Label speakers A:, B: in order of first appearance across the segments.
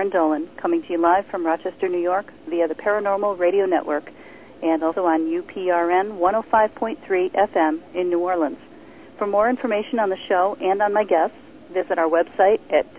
A: Ann Dolan, coming to you live from Rochester, New York, via the Paranormal Radio Network, and also on UPRN 105.3 FM in New Orleans. For more information on the show and on my guests, visit our website at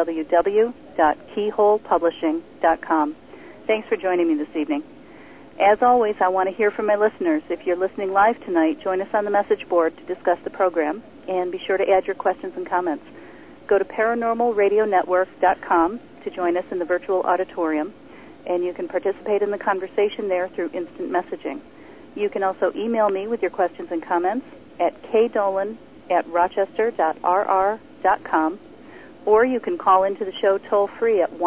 A: www.keyholepublishing.com. Thanks for joining me this evening. As always, I want to hear from my listeners. If you're listening live tonight, join us on the message board to discuss the program, and be sure to add your questions and comments. Go to paranormalradionetwork.com to join us in the virtual auditorium, and you can participate in the conversation there through instant messaging. You can also email me with your questions and comments at kdolan@rochester.rr.com, or you can call into the show toll-free at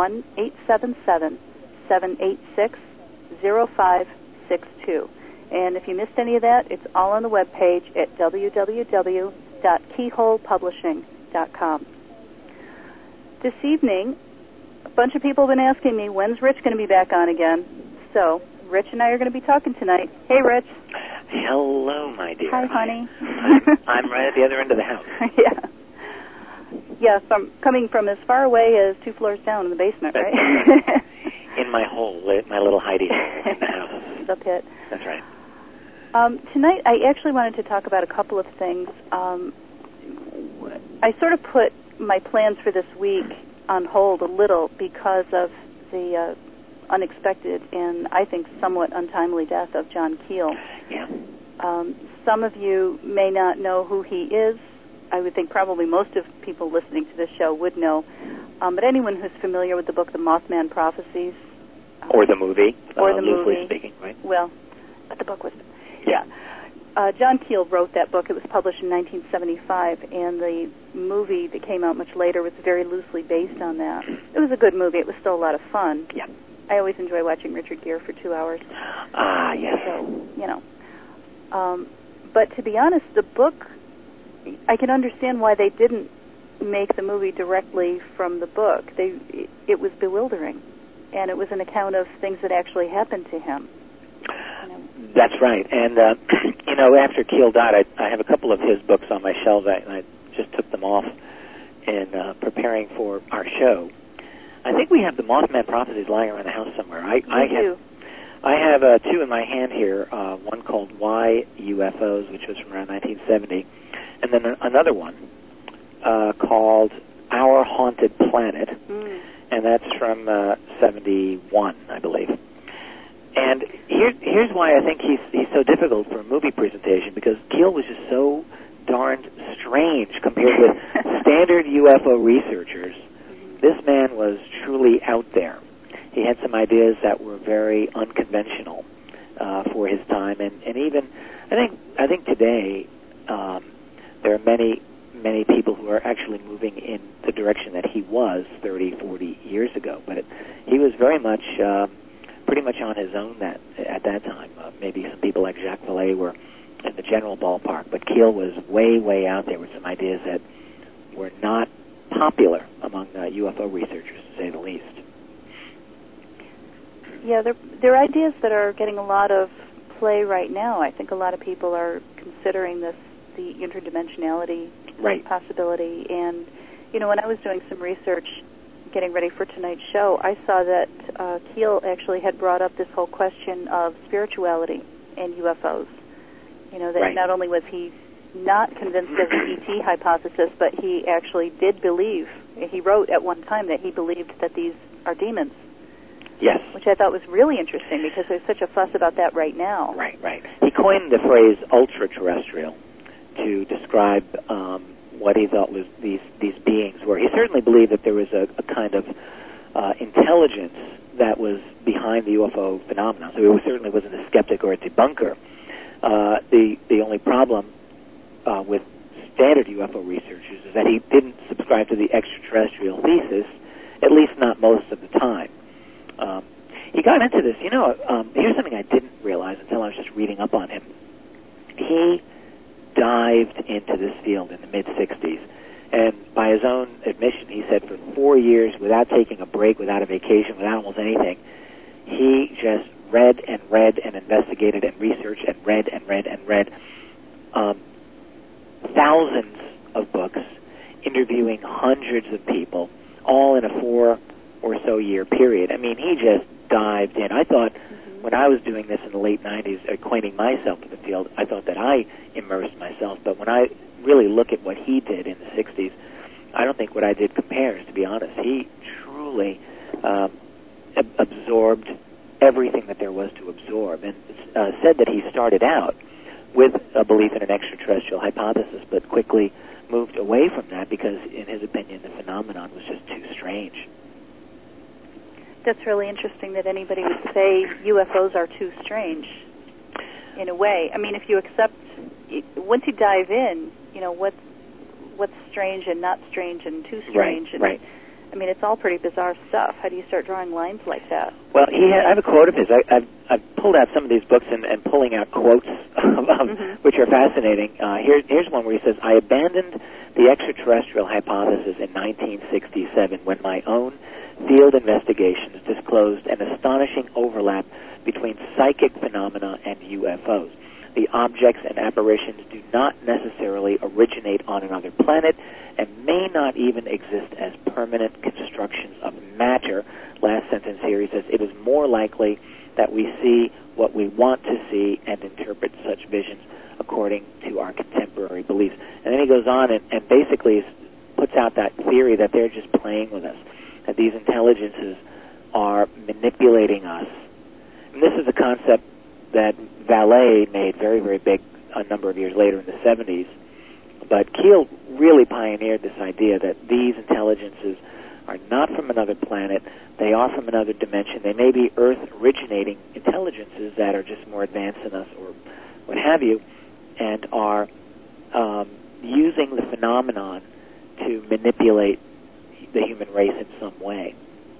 A: 1-877-786-0562. And if you missed any of that, it's all on the webpage at www.keyholepublishing.com. This evening, a bunch of people have been asking me, when's Rich going to be back on again? So, Rich and I are going to be talking tonight. Hey, Rich.
B: Hello, my dear.
A: Hi, honey.
B: I'm right at the other end of the house.
A: Yeah. Yes, I'm coming from as far away as 2 floors down in the basement, right?
B: In my hole, my little hidey hole in the house.
A: The pit.
B: That's right.
A: Tonight, I actually wanted to talk about a couple of things. I sort of put my plans for this week on hold a little because of the unexpected and, I think, somewhat untimely death of John Keel.
B: Yeah.
A: Some of you may not know who he is. I would think probably most of people listening to this show would know. But anyone who's familiar with the book, The Mothman Prophecies.
B: Or the movie.
A: Or the
B: loosely
A: movie.
B: Speaking, right?
A: Well, but the book was... Yeah. John Keel wrote that book. It was published in 1975, and the movie that came out much later was very loosely based on that. It was a good movie. It was still a lot of fun.
B: Yeah.
A: I always enjoy watching Richard Gere for 2 hours.
B: Ah, yes.
A: So, you know. But to be honest, the book, I can understand why they didn't make the movie directly from the book. It was bewildering, and it was an account of things that actually happened to him. You know.
B: That's right. And, you know, after Keel died, I have a couple of his books on my shelves, and I just took them off in preparing for our show. I think we have the Mothman Prophecies lying around the house somewhere. I have 2 in my hand here, one called Why UFOs, which was from around 1970, and then another one called Our Haunted Planet, and that's from 71, I believe. And here's why I think he's so difficult for a movie presentation, because Keel was just so darned strange compared with standard UFO researchers. This man was truly out there. He had some ideas that were very unconventional for his time, and even I think today there are many people who are actually moving in the direction that he was 30, 40 years ago. But he was very much pretty much on his own at that time. Maybe some people like Jacques Vallée were in the general ballpark, but Keel was way out there with some ideas that were not popular among UFO researchers, to say the least. Yeah,
A: there are ideas that are getting a lot of play right now. I think a lot of people are considering the interdimensionality possibility. And, you know, when I was doing some research getting ready for tonight's show, I saw that Keel actually had brought up this whole question of spirituality and UFOs. You know, that not only was he not convinced of the ET hypothesis, but he actually did believe, he wrote at one time that he believed that these are demons.
B: Yes.
A: Which I thought was really interesting, because there's such a fuss about that right now.
B: Right. He coined the phrase ultra-terrestrial to describe what he thought was these beings were. He certainly believed that there was a kind of intelligence that was behind the UFO phenomenon, so he certainly wasn't a skeptic or a debunker. The only problem with standard UFO researchers is that he didn't subscribe to the extraterrestrial thesis, at least not most of the time. He got into this. You know, here's something I didn't realize until I was just reading up on him. He dived into this field in the mid-'60s, and by his own admission, he said for 4 years, without taking a break, without a vacation, without almost anything, he just read and investigated and researched and read thousands of books, interviewing hundreds of people, all in a or so year period. I mean, he just dived in. I thought when I was doing this in the late 90s, acquainting myself with the field, I thought that I immersed myself. But when I really look at what he did in the 60s, I don't think what I did compares, to be honest. He truly absorbed everything that there was to absorb, and said that he started out with a belief in an extraterrestrial hypothesis, but quickly moved away from that because, in his opinion, the phenomenon was just too strange.
A: That's really interesting that anybody would say UFOs are too strange, in a way. I mean, if you accept, once you dive in, you know, what's strange and not strange and too strange.
B: Right.
A: I mean, it's all pretty bizarre stuff. How do you start drawing lines like that?
B: Well, I have a quote of his. I've pulled out some of these books and pulling out quotes which are fascinating. Here's one where he says, "I abandoned the extraterrestrial hypothesis in 1967 when my own field investigations disclosed an astonishing overlap between psychic phenomena and UFOs. The objects and apparitions do not necessarily originate on another planet and may not even exist as permanent constructions of matter." Last sentence here, he says, "It is more likely that we see what we want to see and interpret such visions according to our contemporary beliefs." And then he goes on and basically puts out that theory that they're just playing with us, that these intelligences are manipulating us. And this is a concept that Vallée made very, very big a number of years later in the 70s. But Keel really pioneered this idea that these intelligences are not from another planet. They are from another dimension. They may be Earth-originating intelligences that are just more advanced than us or what have you, and are using the phenomenon to manipulate the human race in some way.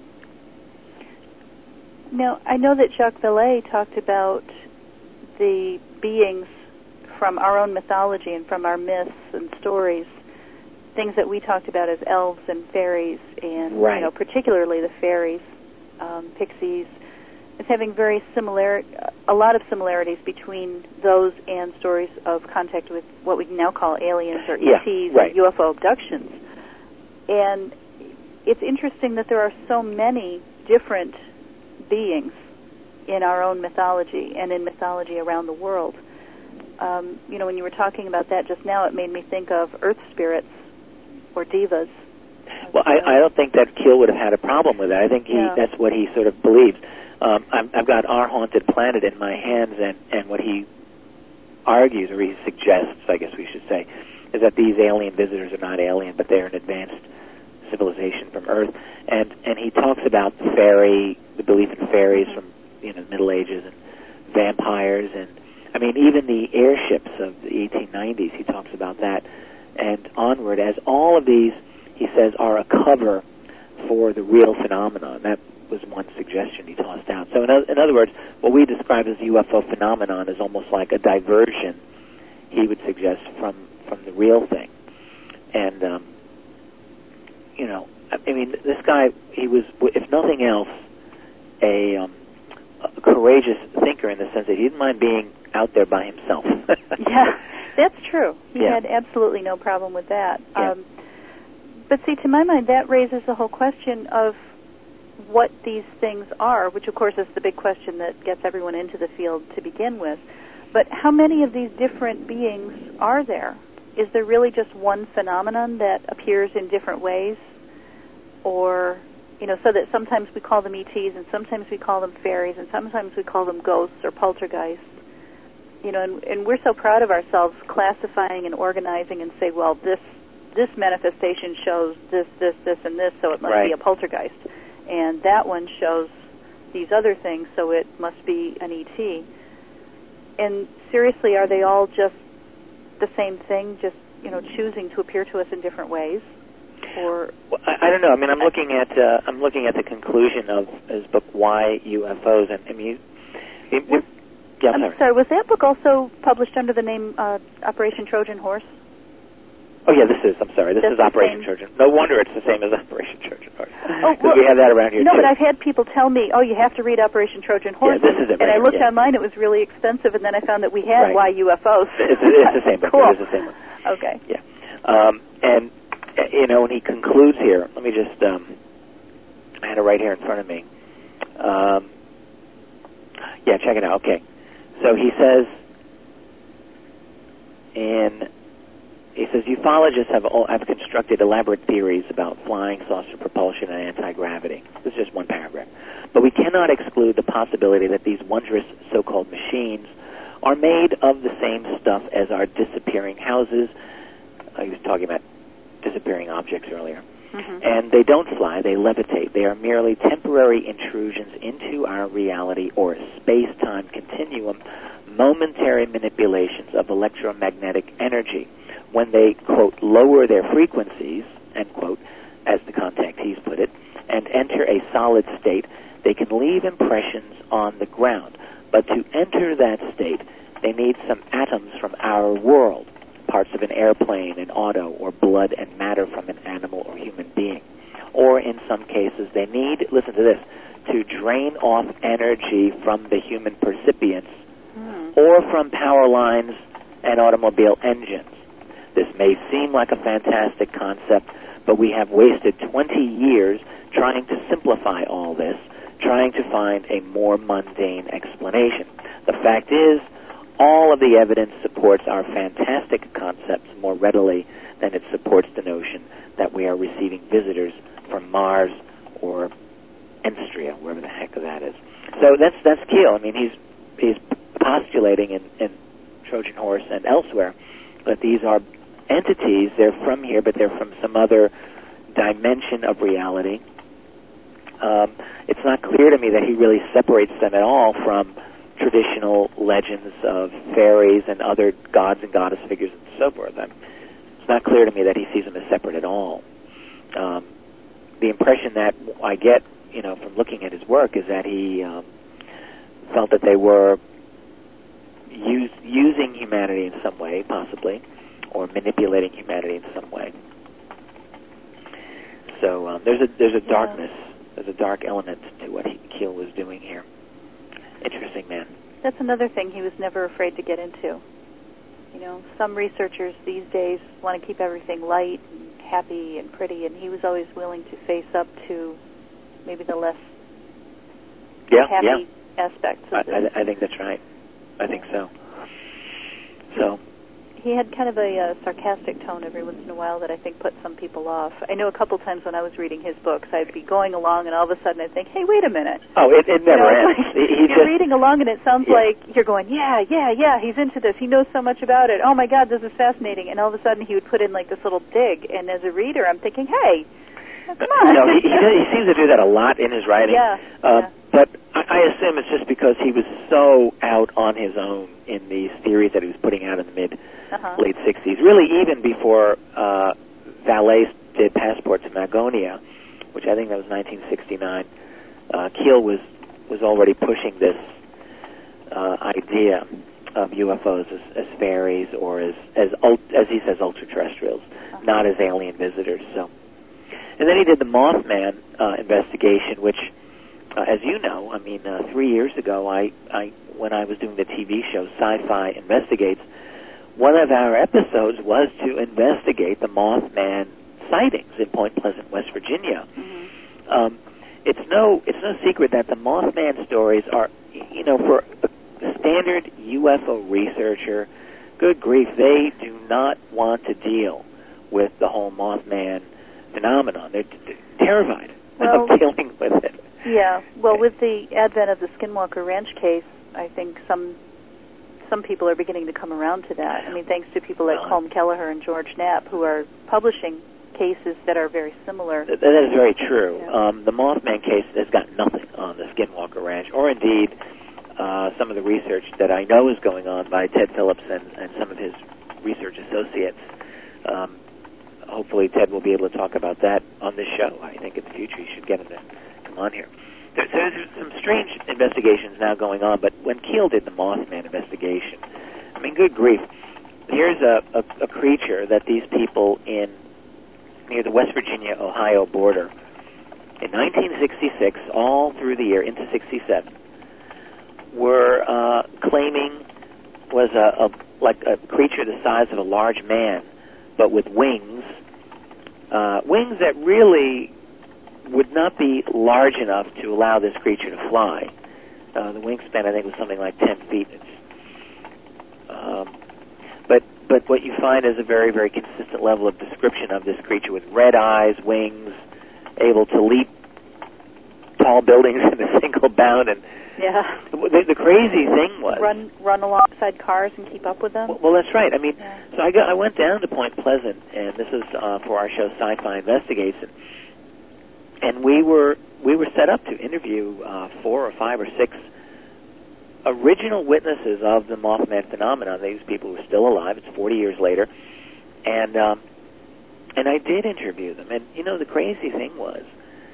A: Now, I know that Jacques Vallée talked about the beings from our own mythology and from our myths and stories, things that we talked about as elves and fairies, and
B: right.
A: You know, particularly the fairies, pixies, as having a lot of similarities between those and stories of contact with what we now call aliens or ETs,
B: right.
A: or UFO abductions. And it's interesting that there are so many different beings in our own mythology and in mythology around the world. You know, when you were talking about that just now, it made me think of earth spirits or divas.
B: Well, I don't think that Keel would have had a problem with that. I think that's what he sort of believes. I've got Our Haunted Planet in my hands, and what he argues, or he suggests, I guess we should say, is that these alien visitors are not alien, but they're an advanced civilization from Earth. And he talks about the belief in fairies from the Middle Ages, and vampires, and I mean even the airships of the 1890s. He talks about that and onward, as all of these, he says, are a cover for the real phenomenon. That was one suggestion he tossed out. So in other words, what we describe as the UFO phenomenon is almost like a diversion, he would suggest, from the real thing. And I mean, this guy, he was, if nothing else, a courageous thinker in the sense that he didn't mind being out there by himself.
A: Yeah, that's true. He had absolutely no problem with that.
B: Yeah.
A: But see, to my mind, that raises the whole question of what these things are, which of course is the big question that gets everyone into the field to begin with. But how many of these different beings are there? Is there really just one phenomenon that appears in different ways? Or, so that sometimes we call them ETs, and sometimes we call them fairies, and sometimes we call them ghosts or poltergeists. And we're so proud of ourselves classifying and organizing and say, well, this manifestation shows this, and this, so it must be a poltergeist. And that one shows these other things, so it must be an ET. And seriously, are they all just the same thing, just, choosing to appear to us in different ways? Or
B: I don't know. I mean, I'm looking at the conclusion of his book, Why UFOs, and I mean,
A: I'm sorry. Was that book also published under the name Operation Trojan Horse?
B: Oh yeah, this is. I'm sorry. This is Operation Trojan. No wonder it's the same as Operation Trojan Horse. Because we have that around here.
A: No,
B: too.
A: But I've had people tell me, "Oh, you have to read Operation Trojan Horse."
B: Yeah, this is it.
A: And I looked online; it was really expensive, and then I found that we had Why UFOs.
B: It's the same book.
A: Cool.
B: It is the same one.
A: Okay.
B: Yeah. And when he concludes here, let me just I had it right here in front of me. Yeah, check it out. Okay. So he says, ufologists have constructed elaborate theories about flying saucer propulsion and anti-gravity. This is just one paragraph. But we cannot exclude the possibility that these wondrous so-called machines are made of the same stuff as our disappearing houses. He was talking about disappearing objects earlier.
A: Mm-hmm.
B: And they don't fly, they levitate. They are merely temporary intrusions into our reality or space-time continuum, momentary manipulations of electromagnetic energy. When they, quote, lower their frequencies, end quote, as the contactees put it, and enter a solid state, they can leave impressions on the ground. But to enter that state, they need some atoms from our world, parts of an airplane, an auto, or blood and matter from an animal or human being. Or in some cases, they need, listen to this, to drain off energy from the human percipients or from power lines and automobile engines. This may seem like a fantastic concept, but we have wasted 20 years trying to simplify all this, trying to find a more mundane explanation. The fact is, all of the evidence supports our fantastic concepts more readily than it supports the notion that we are receiving visitors from Mars or Enstria, wherever the heck that is. So that's Keel. I mean, he's postulating in Trojan Horse and elsewhere that these are entities. They're from here, but they're from some other dimension of reality. It's not clear to me that he really separates them at all from traditional legends of fairies and other gods and goddess figures and so forth. It's not clear to me that he sees them as separate at all. The impression that I get, from looking at his work is that he felt that they were using humanity in some way, possibly, or manipulating humanity in some way. So there's a darkness, there's a dark element to what Keel was doing here. Interesting man.
A: That's another thing he was never afraid to get into. Some researchers these days want to keep everything light and happy and pretty, and he was always willing to face up to maybe the less happy aspects of it.
B: I think that's right. I think so. So
A: he had kind of a sarcastic tone every once in a while that I think put some people off. I know a couple times when I was reading his books, I'd be going along, and all of a sudden I'd think, hey, wait a minute.
B: Oh, it never ends.
A: You're reading along, and it sounds like you're going, yeah, he's into this. He knows so much about it. Oh, my God, this is fascinating. And all of a sudden he would put in, like, this little dig. And as a reader, I'm thinking, hey, come on.
B: He seems to do that a lot in his writing. But I assume it's just because he was so out on his own in these theories that he was putting out in the late 60s, really even before Vallee did Passport to Magonia, which I think that was 1969. Keel was already pushing this idea of UFOs as fairies or as he says, ultra-terrestrials, not as alien visitors. So, and then he did the Mothman investigation, which, as you know, 3 years ago, when I was doing the TV show Sci-Fi Investigates, one of our episodes was to investigate the Mothman sightings in Point Pleasant, West Virginia.
A: Mm-hmm.
B: It's no secret that the Mothman stories are, for a standard UFO researcher, good grief, they do not want to deal with the whole Mothman phenomenon. They're terrified of dealing with it.
A: Yeah, well, with the advent of the Skinwalker Ranch case, I think some people are beginning to come around to that. Thanks to people like Colm Kelleher and George Knapp, who are publishing cases that are very similar.
B: That is very true.
A: Yeah.
B: The Mothman case has got nothing on the Skinwalker Ranch, or indeed some of the research that I know is going on by Ted Phillips and some of his research associates. Hopefully Ted will be able to talk about that on this show. I think in the future you should get him to come on here. There's some strange investigations now going on, but when Keel did the Mothman investigation, good grief, here's a creature that these people near the West Virginia-Ohio border in 1966, all through the year into 67, were claiming was like a creature the size of a large man, but with wings that really would not be large enough to allow this creature to fly. The wingspan, I think, was something like 10 feet. But what you find is a very, very consistent level of description of this creature with red eyes, wings, able to leap tall buildings in a single bound. And the crazy thing was
A: run alongside cars and keep up with them.
B: Well, that's right. I mean, so I went down to Point Pleasant, and this is for our show Sci-Fi Investigates, and we were set up to interview 4 or 5 or 6 original witnesses of the Mothman phenomenon. These people were still alive. It's 40 years later, and I did interview them. And you know, the crazy thing was,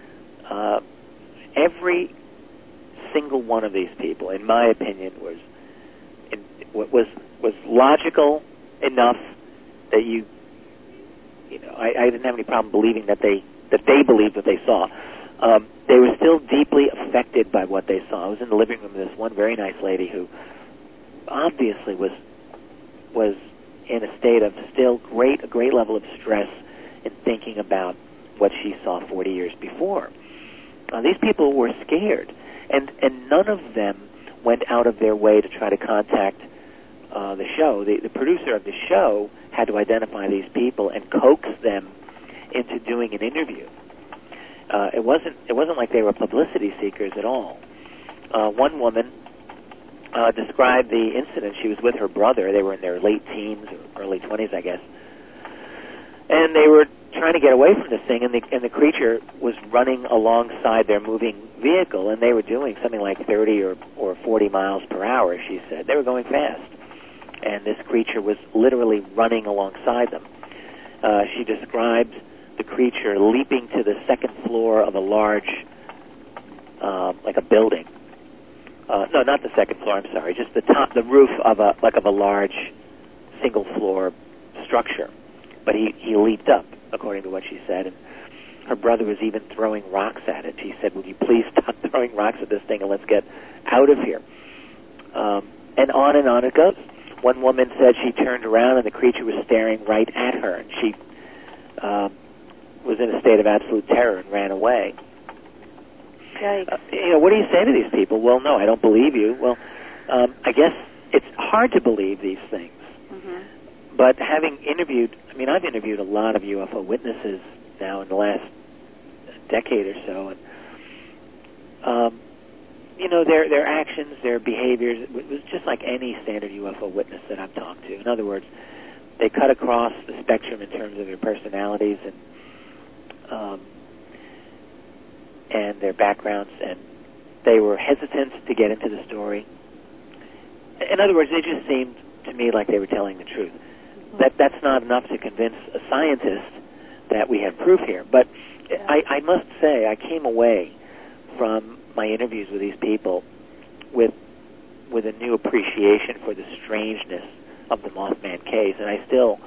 B: every single one of these people, in my opinion, was logical enough that you know, I didn't have any problem believing that they believed what they saw. They were still deeply affected by what they saw. I was in the living room with this one very nice lady who obviously was in a state of still a great level of stress in thinking about what she saw 40 years before. These people were scared, and none of them went out of their way to try to contact the show. The producer of the show had to identify these people and coax them into doing an interview. It wasn't like they were publicity seekers at all. One woman described the incident. She was with her brother. They were in their late teens or early 20s, I guess. And they were trying to get away from this thing, and the creature was running alongside their moving vehicle, and they were doing something like 30 or 40 miles per hour, she said. They were going fast. And this creature was literally running alongside them. She described the creature leaping to the second floor of a large, like a building. No, not the second floor, I'm sorry, just the roof of a large single floor structure. But he leaped up, according to what she said, and her brother was even throwing rocks at it. She said, "Would you please stop throwing rocks at this thing and let's get out of here?" And on it goes. One woman said she turned around and the creature was staring right at her, and she was in a state of absolute terror and ran away.
A: Yikes.
B: What do you say to these people? Well, no, I don't believe you. Well, I guess it's hard to believe these things. Mm-hmm. But having interviewed, I've interviewed a lot of UFO witnesses now in the last decade or so, and their actions, their behaviors, it was just like any standard UFO witness that I've talked to. In other words, they cut across the spectrum in terms of their personalities and their backgrounds, and they were hesitant to get into the story. In other words, they just seemed to me like they were telling the truth. That's not enough to convince a scientist that we have proof here. But I must say, I came away from my interviews with these people with a new appreciation for the strangeness of the Mothman case, and I still,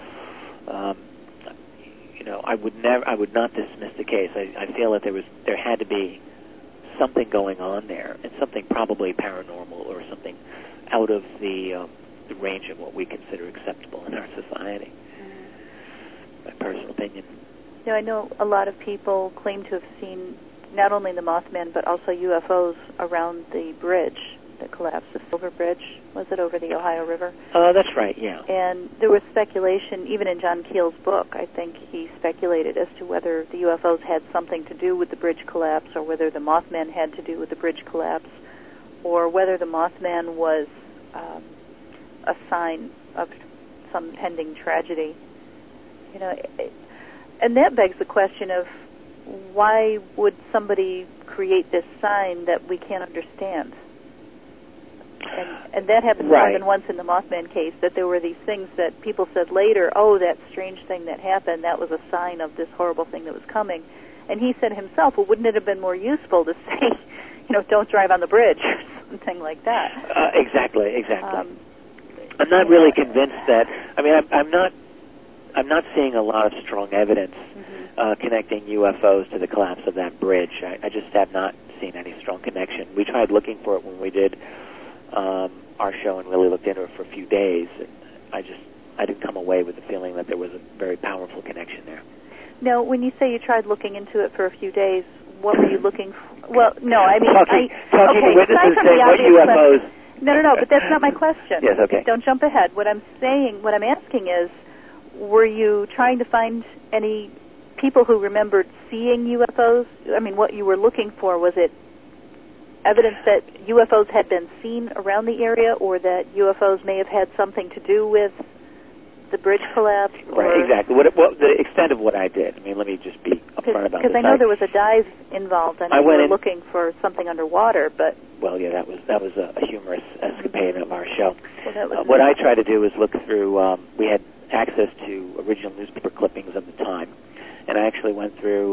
B: I would not dismiss the case. I feel that there had to be something going on there, and something probably paranormal or something out of the range of what we consider acceptable in our society. My personal opinion.
A: I know a lot of people claim to have seen not only the Mothman, but also UFOs around the bridge that collapsed, the Silver Bridge, was it, over the Ohio River?
B: That's right, yeah.
A: And there was speculation, even in John Keel's book, I think he speculated as to whether the UFOs had something to do with the bridge collapse, or whether the Mothman had to do with the bridge collapse, or whether the Mothman was a sign of some pending tragedy. And that begs the question of, why would somebody create this sign that we can't understand? And that happened more than once in the Mothman case, that there were these things that people said later, oh, that strange thing that happened, that was a sign of this horrible thing that was coming. And he said himself, well, wouldn't it have been more useful to say, don't drive on the bridge, or something like that?
B: Exactly. I'm not really convinced that, I'm not seeing a lot of strong evidence connecting UFOs to the collapse of that bridge. I just have not seen any strong connection. We tried looking for it when we did our show and really looked into it for a few days. And I didn't come away with the feeling that there was a very powerful connection there.
A: Now, when you say you tried looking into it for a few days, what were you looking for? Well, no, I mean...
B: Talking to witnesses saying what UFOs...
A: No, but that's not my question.
B: Yes, okay.
A: Don't jump ahead. What I'm asking is, were you trying to find any people who remembered seeing UFOs? I mean, what you were looking for, was it evidence that UFOs had been seen around the area, or that UFOs may have had something to do with the bridge collapse?
B: Right, exactly. What the extent of what I did. I mean, let me just be upfront about this.
A: Because I know there was a dive involved, and we were looking for something underwater, but...
B: Well, yeah, that was a humorous escapade of our show.
A: Well,
B: what I tried to do was look through... we had access to original newspaper clippings of the time, and I actually went through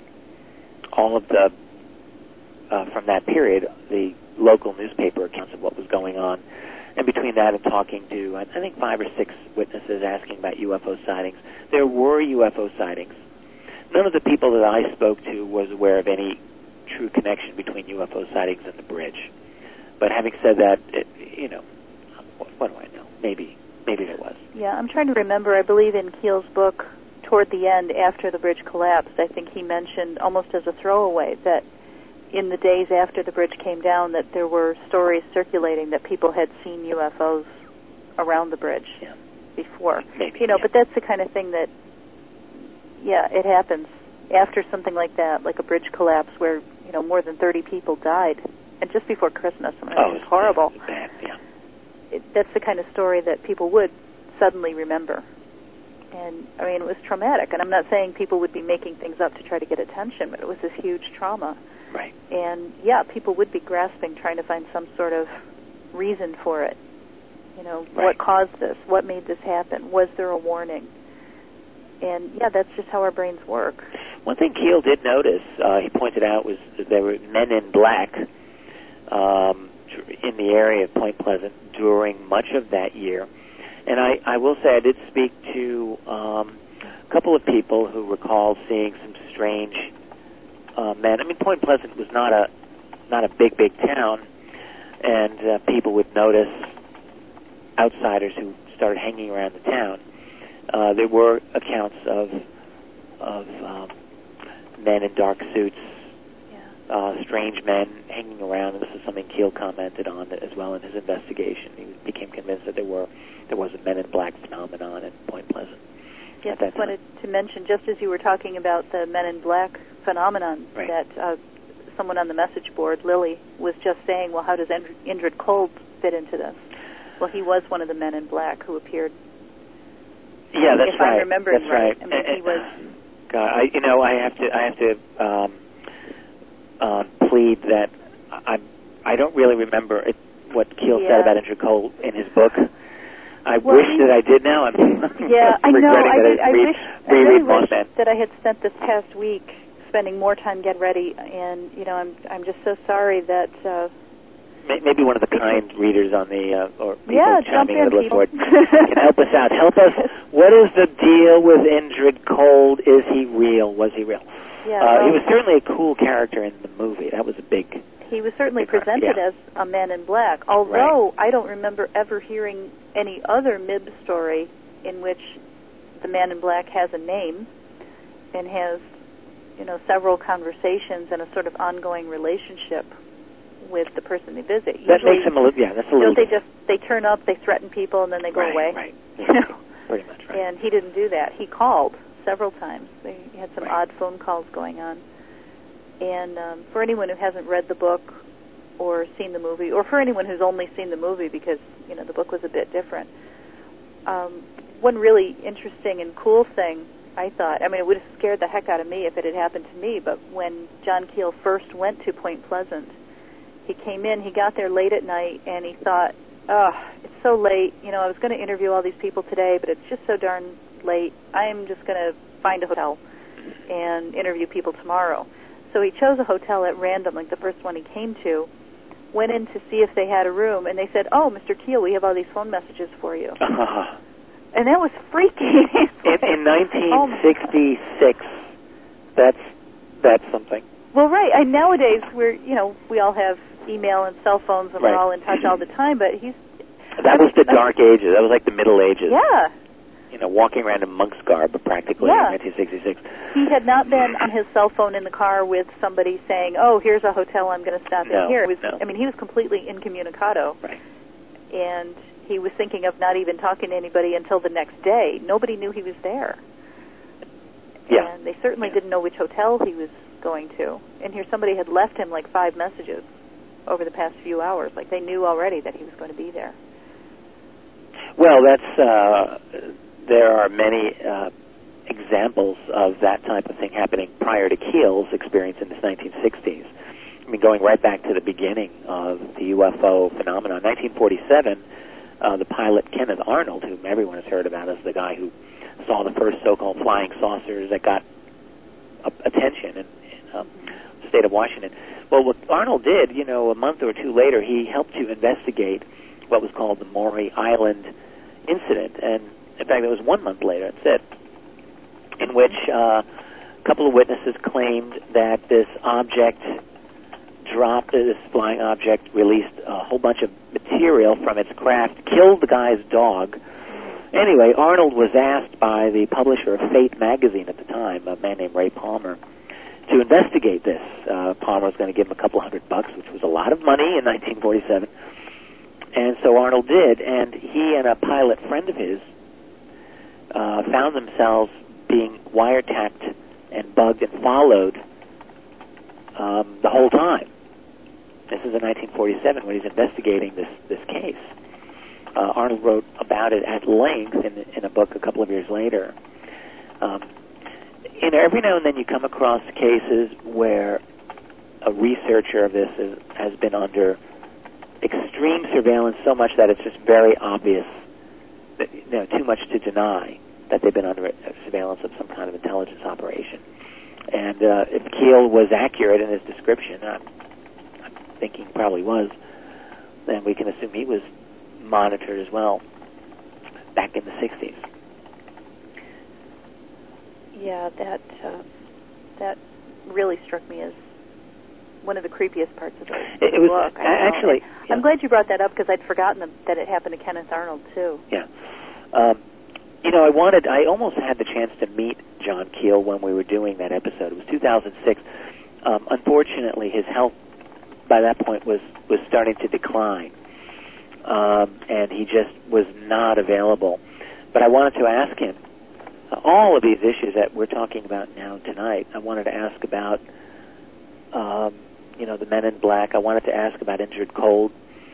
B: all of the... from that period, the local newspaper accounts of what was going on. And between that and talking to, I think, 5 or 6 witnesses asking about UFO sightings, there were UFO sightings. None of the people that I spoke to was aware of any true connection between UFO sightings and the bridge. But having said that, what do I know? Maybe there was.
A: Yeah, I'm trying to remember. I believe in Keel's book, toward the end, after the bridge collapsed, I think he mentioned, almost as a throwaway, that in the days after the bridge came down, that there were stories circulating that people had seen UFOs around the bridge before.
B: Maybe,
A: but that's the kind of thing that, it happens after something like that, like a bridge collapse where, more than 30 people died, and just before Christmas. I mean, it was horrible.
B: Bad,
A: that's the kind of story that people would suddenly remember. And, I mean, it was traumatic. And I'm not saying people would be making things up to try to get attention, but it was this huge trauma.
B: Right.
A: And, people would be grasping, trying to find some sort of reason for it. What caused this? What made this happen? Was there a warning? And, that's just how our brains work.
B: One thing Keel did notice, he pointed out, was that there were men in black in the area of Point Pleasant during much of that year. And I will say I did speak to a couple of people who recalled seeing some strange men. I mean, Point Pleasant was not a big town, and people would notice outsiders who started hanging around the town. There were accounts of men in dark suits, strange men hanging around, and this is something Keel commented on as well in his investigation. He became convinced that there was a men in black phenomenon at Point Pleasant.
A: Yes, I wanted to mention, just as you were talking about the men in black phenomenon, that someone on the message board, Lily, was just saying, well, how does Indrid Cold fit into this? Well, he was one of the men in black who appeared.
B: Yeah, that's
A: if
B: right.
A: I'm remembering
B: that's
A: right.
B: right.
A: I mean, he was.
B: God, I have to plead that I don't really remember what Keel said about Indrid Cold in his book. I wish that I did now. I'm
A: I know. I really wish that I had spent this past week spending more time getting ready, and I'm just so sorry that.
B: Maybe one of the kind readers on the or people chiming in the Blizzard can help us out. Help us. What is the deal with Indrid Cold? Is he real? Was he real?
A: Yeah,
B: he was certainly a cool character in the movie. That was a big.
A: He was certainly presented as a man in black, although I don't remember ever hearing any other MIB story in which the man in black has a name and has, several conversations and a sort of ongoing relationship with the person they visit.
B: That makes him a little, that's a little...
A: They turn up, they threaten people, and then they go away.
B: Right, pretty much, right.
A: And he didn't do that. He called several times. He had some odd phone calls going on. And for anyone who hasn't read the book or seen the movie, or for anyone who's only seen the movie because, the book was a bit different, one really interesting and cool thing, I thought, it would have scared the heck out of me if it had happened to me, but when John Keel first went to Point Pleasant, he came in, he got there late at night, and he thought, it's so late, I was going to interview all these people today, but it's just so darn late, I'm just going to find a hotel and interview people tomorrow. So he chose a hotel at random, like the first one he came to, went in to see if they had a room, and they said, "Oh, Mr. Keel, we have all these phone messages for you." And that was freaky.
B: In 1966, that's something.
A: Well, right. And nowadays, we all have email and cell phones, and we're all in touch all the time, but
B: That was the Dark Ages. That was like the Middle Ages.
A: Yeah.
B: walking around in monk's garb practically in 1966.
A: He had not been on his cell phone in the car with somebody saying, "Oh, here's a hotel, I'm going to stop in here." I mean, he was completely incommunicado.
B: Right.
A: And he was thinking of not even talking to anybody until the next day. Nobody knew he was there.
B: Yeah.
A: And they certainly didn't know which hotel he was going to. And here somebody had left him like 5 messages over the past few hours. Like they knew already that he was going to be there.
B: Well, there are many examples of that type of thing happening prior to Keel's experience in the 1960s. I mean, going right back to the beginning of the UFO phenomenon. 1947, the pilot Kenneth Arnold, whom everyone has heard about as the guy who saw the first so-called flying saucers that got attention in the state of Washington. Well, what Arnold did, a month or two later, he helped to investigate what was called the Maury Island incident. And, in fact, it was 1 month later, that's it, in which a couple of witnesses claimed that this object dropped, this flying object released a whole bunch of material from its craft, killed the guy's dog. Anyway, Arnold was asked by the publisher of Fate magazine at the time, a man named Ray Palmer, to investigate this. Palmer was going to give him a couple $100, which was a lot of money in 1947. And so Arnold did, and he and a pilot friend of his found themselves being wiretapped and bugged and followed the whole time. This is in 1947 when he's investigating this case. Arnold wrote about it at length in a book a couple of years later. Every now and then you come across cases where a researcher of this has been under extreme surveillance so much that it's just very obvious, that, too much to deny that they've been under surveillance of some kind of intelligence operation. And if Keel was accurate in his description, I'm thinking he probably was, then we can assume he was monitored as well back in the 60s.
A: Yeah, that really struck me as one of the creepiest parts of the book.
B: Actually,
A: I'm glad you brought that up because I'd forgotten that it happened to Kenneth Arnold too.
B: Yeah. I almost had the chance to meet John Keel when we were doing that episode. It was 2006. Unfortunately, his health by that point was starting to decline, and he just was not available. But I wanted to ask him all of these issues that we're talking about now tonight. I wanted to ask about, the Men in Black. I wanted to ask about Injured Cold,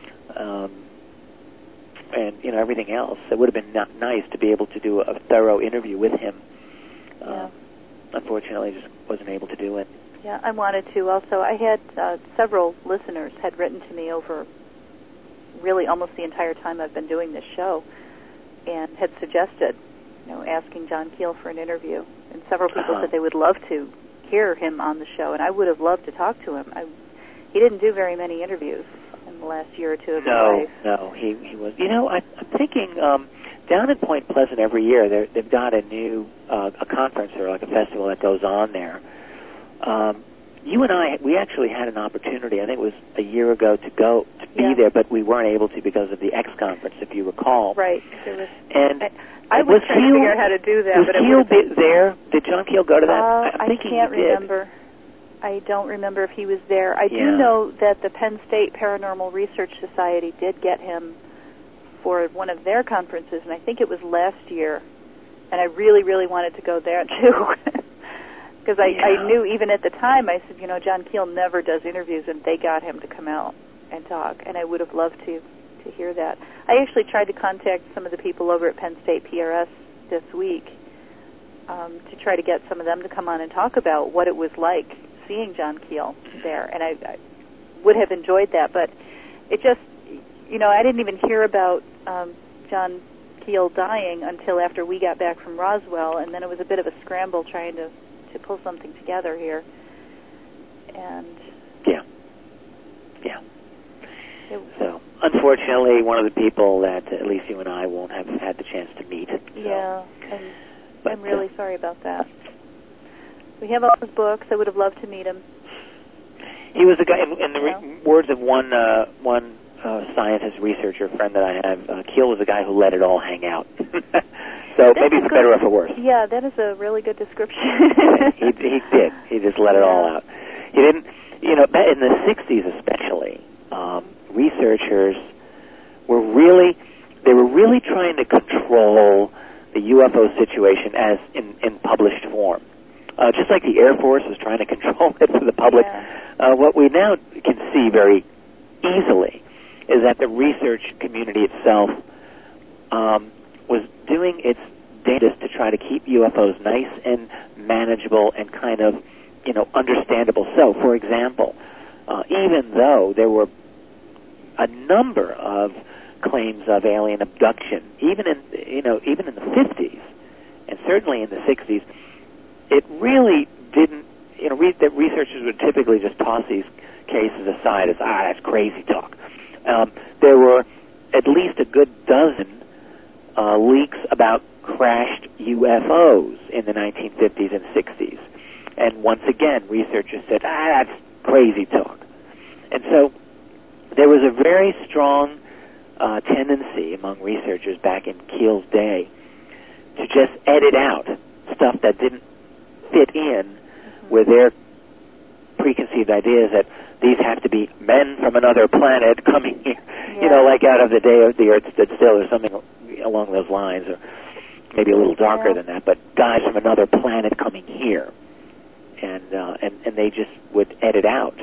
B: and everything else. It would have been nice to be able to do a thorough interview with him. Unfortunately, just wasn't able to do it.
A: Yeah, I wanted to. Also, I had several listeners had written to me over really almost the entire time I've been doing this show, and had suggested, asking John Keel for an interview. And several people said they would love to hear him on the show, and I would have loved to talk to him. He didn't do very many interviews in the last year or two of his life.
B: No, he was. I'm thinking down at Point Pleasant every year they've got a new a conference or like a festival that goes on there. You and I, we actually had an opportunity, I think it was a year ago, to be there, but we weren't able to because of the X conference, if you recall.
A: Right.
B: I
A: was trying to figure out how to do that.
B: Was Keel there? Did John Keel go to that?
A: I can't remember. I don't remember if he was there. I do know that the Penn State Paranormal Research Society did get him for one of their conferences, and I think it was last year. And I really, really wanted to go there, too. Because I knew even at the time, I said, John Keel never does interviews, and they got him to come out and talk. And I would have loved to hear that. I actually tried to contact some of the people over at Penn State PRS this week to try to get some of them to come on and talk about what it was like seeing John Keel there. And I would have enjoyed that, but it just, I didn't even hear about John Keel dying until after we got back from Roswell, and then it was a bit of a scramble trying to pull something together here. And
B: so unfortunately, one of the people that at least you and I won't have had the chance to meet. So.
A: Yeah, and I'm really sorry about that. We have all his books. I would have loved to meet him.
B: He was a guy, in the words of one scientist, researcher, friend that I have, Keel was a guy who let it all hang out. So maybe for better or for worse.
A: Yeah, that is a really good description.
B: he did. He just let it all out. He didn't, in the 60s especially, researchers were really trying to control the UFO situation as in published form. Just like the Air Force was trying to control it for the public, what we now can see very easily is that the research community itself was doing its damnedest to try to keep UFOs nice and manageable and kind of, understandable. So, for example, even though there were a number of claims of alien abduction, even in the 50s, and certainly in the 60s, it really didn't, that researchers would typically just toss these cases aside as, that's crazy talk. There were at least a good dozen leaks about crashed UFOs in the 1950s and 60s. And once again, researchers said, that's crazy talk. And so there was a very strong tendency among researchers back in Keel's day to just edit out stuff that didn't fit in with their preconceived ideas that these have to be men from another planet coming here, like out of the day of the Earth stood still or something along those lines, or maybe a little darker than that, but guys from another planet coming here. And they just would edit out,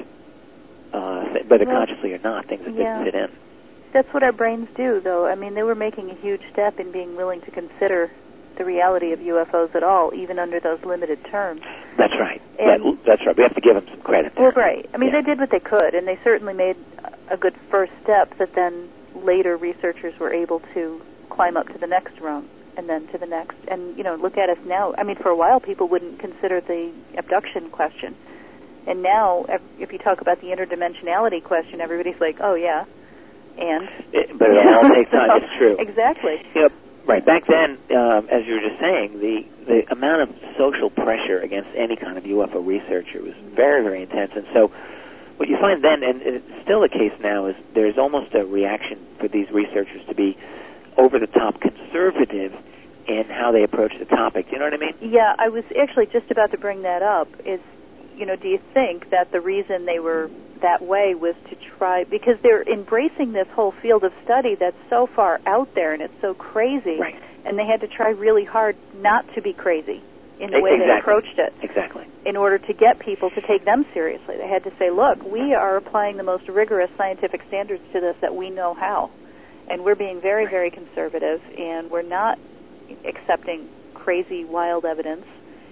B: whether consciously or not, things that didn't fit in.
A: That's what our brains do, though. I mean, they were making a huge step in being willing to consider the reality of UFOs at all, even under those limited terms.
B: That's right. That's right. We have to give them some credit there.
A: Well, right. I mean, they did what they could, and they certainly made a good first step that then later researchers were able to climb up to the next rung and then to the next. And, look at us now. I mean, for a while, people wouldn't consider the abduction question. And now, if you talk about the interdimensionality question, everybody's like, oh, yeah. And?
B: But it all takes time. It's true.
A: Exactly.
B: Right. Back then, as you were just saying, the amount of social pressure against any kind of UFO researcher was very, very intense. And so what you find then, and it's still the case now, is there's almost a reaction for these researchers to be over-the-top conservative in how they approach the topic. Do you know what I mean?
A: Yeah, I was actually just about to bring that up. Is, do you think that the reason they were that way was to try, because they're embracing this whole field of study that's so far out there and it's so crazy,
B: right,
A: and they had to try really hard not to be crazy in the way they approached it.
B: Exactly.
A: In order to get people to take them seriously. They had to say, look, we are applying the most rigorous scientific standards to this that we know how. And we're being very, very conservative, and we're not accepting crazy, wild evidence,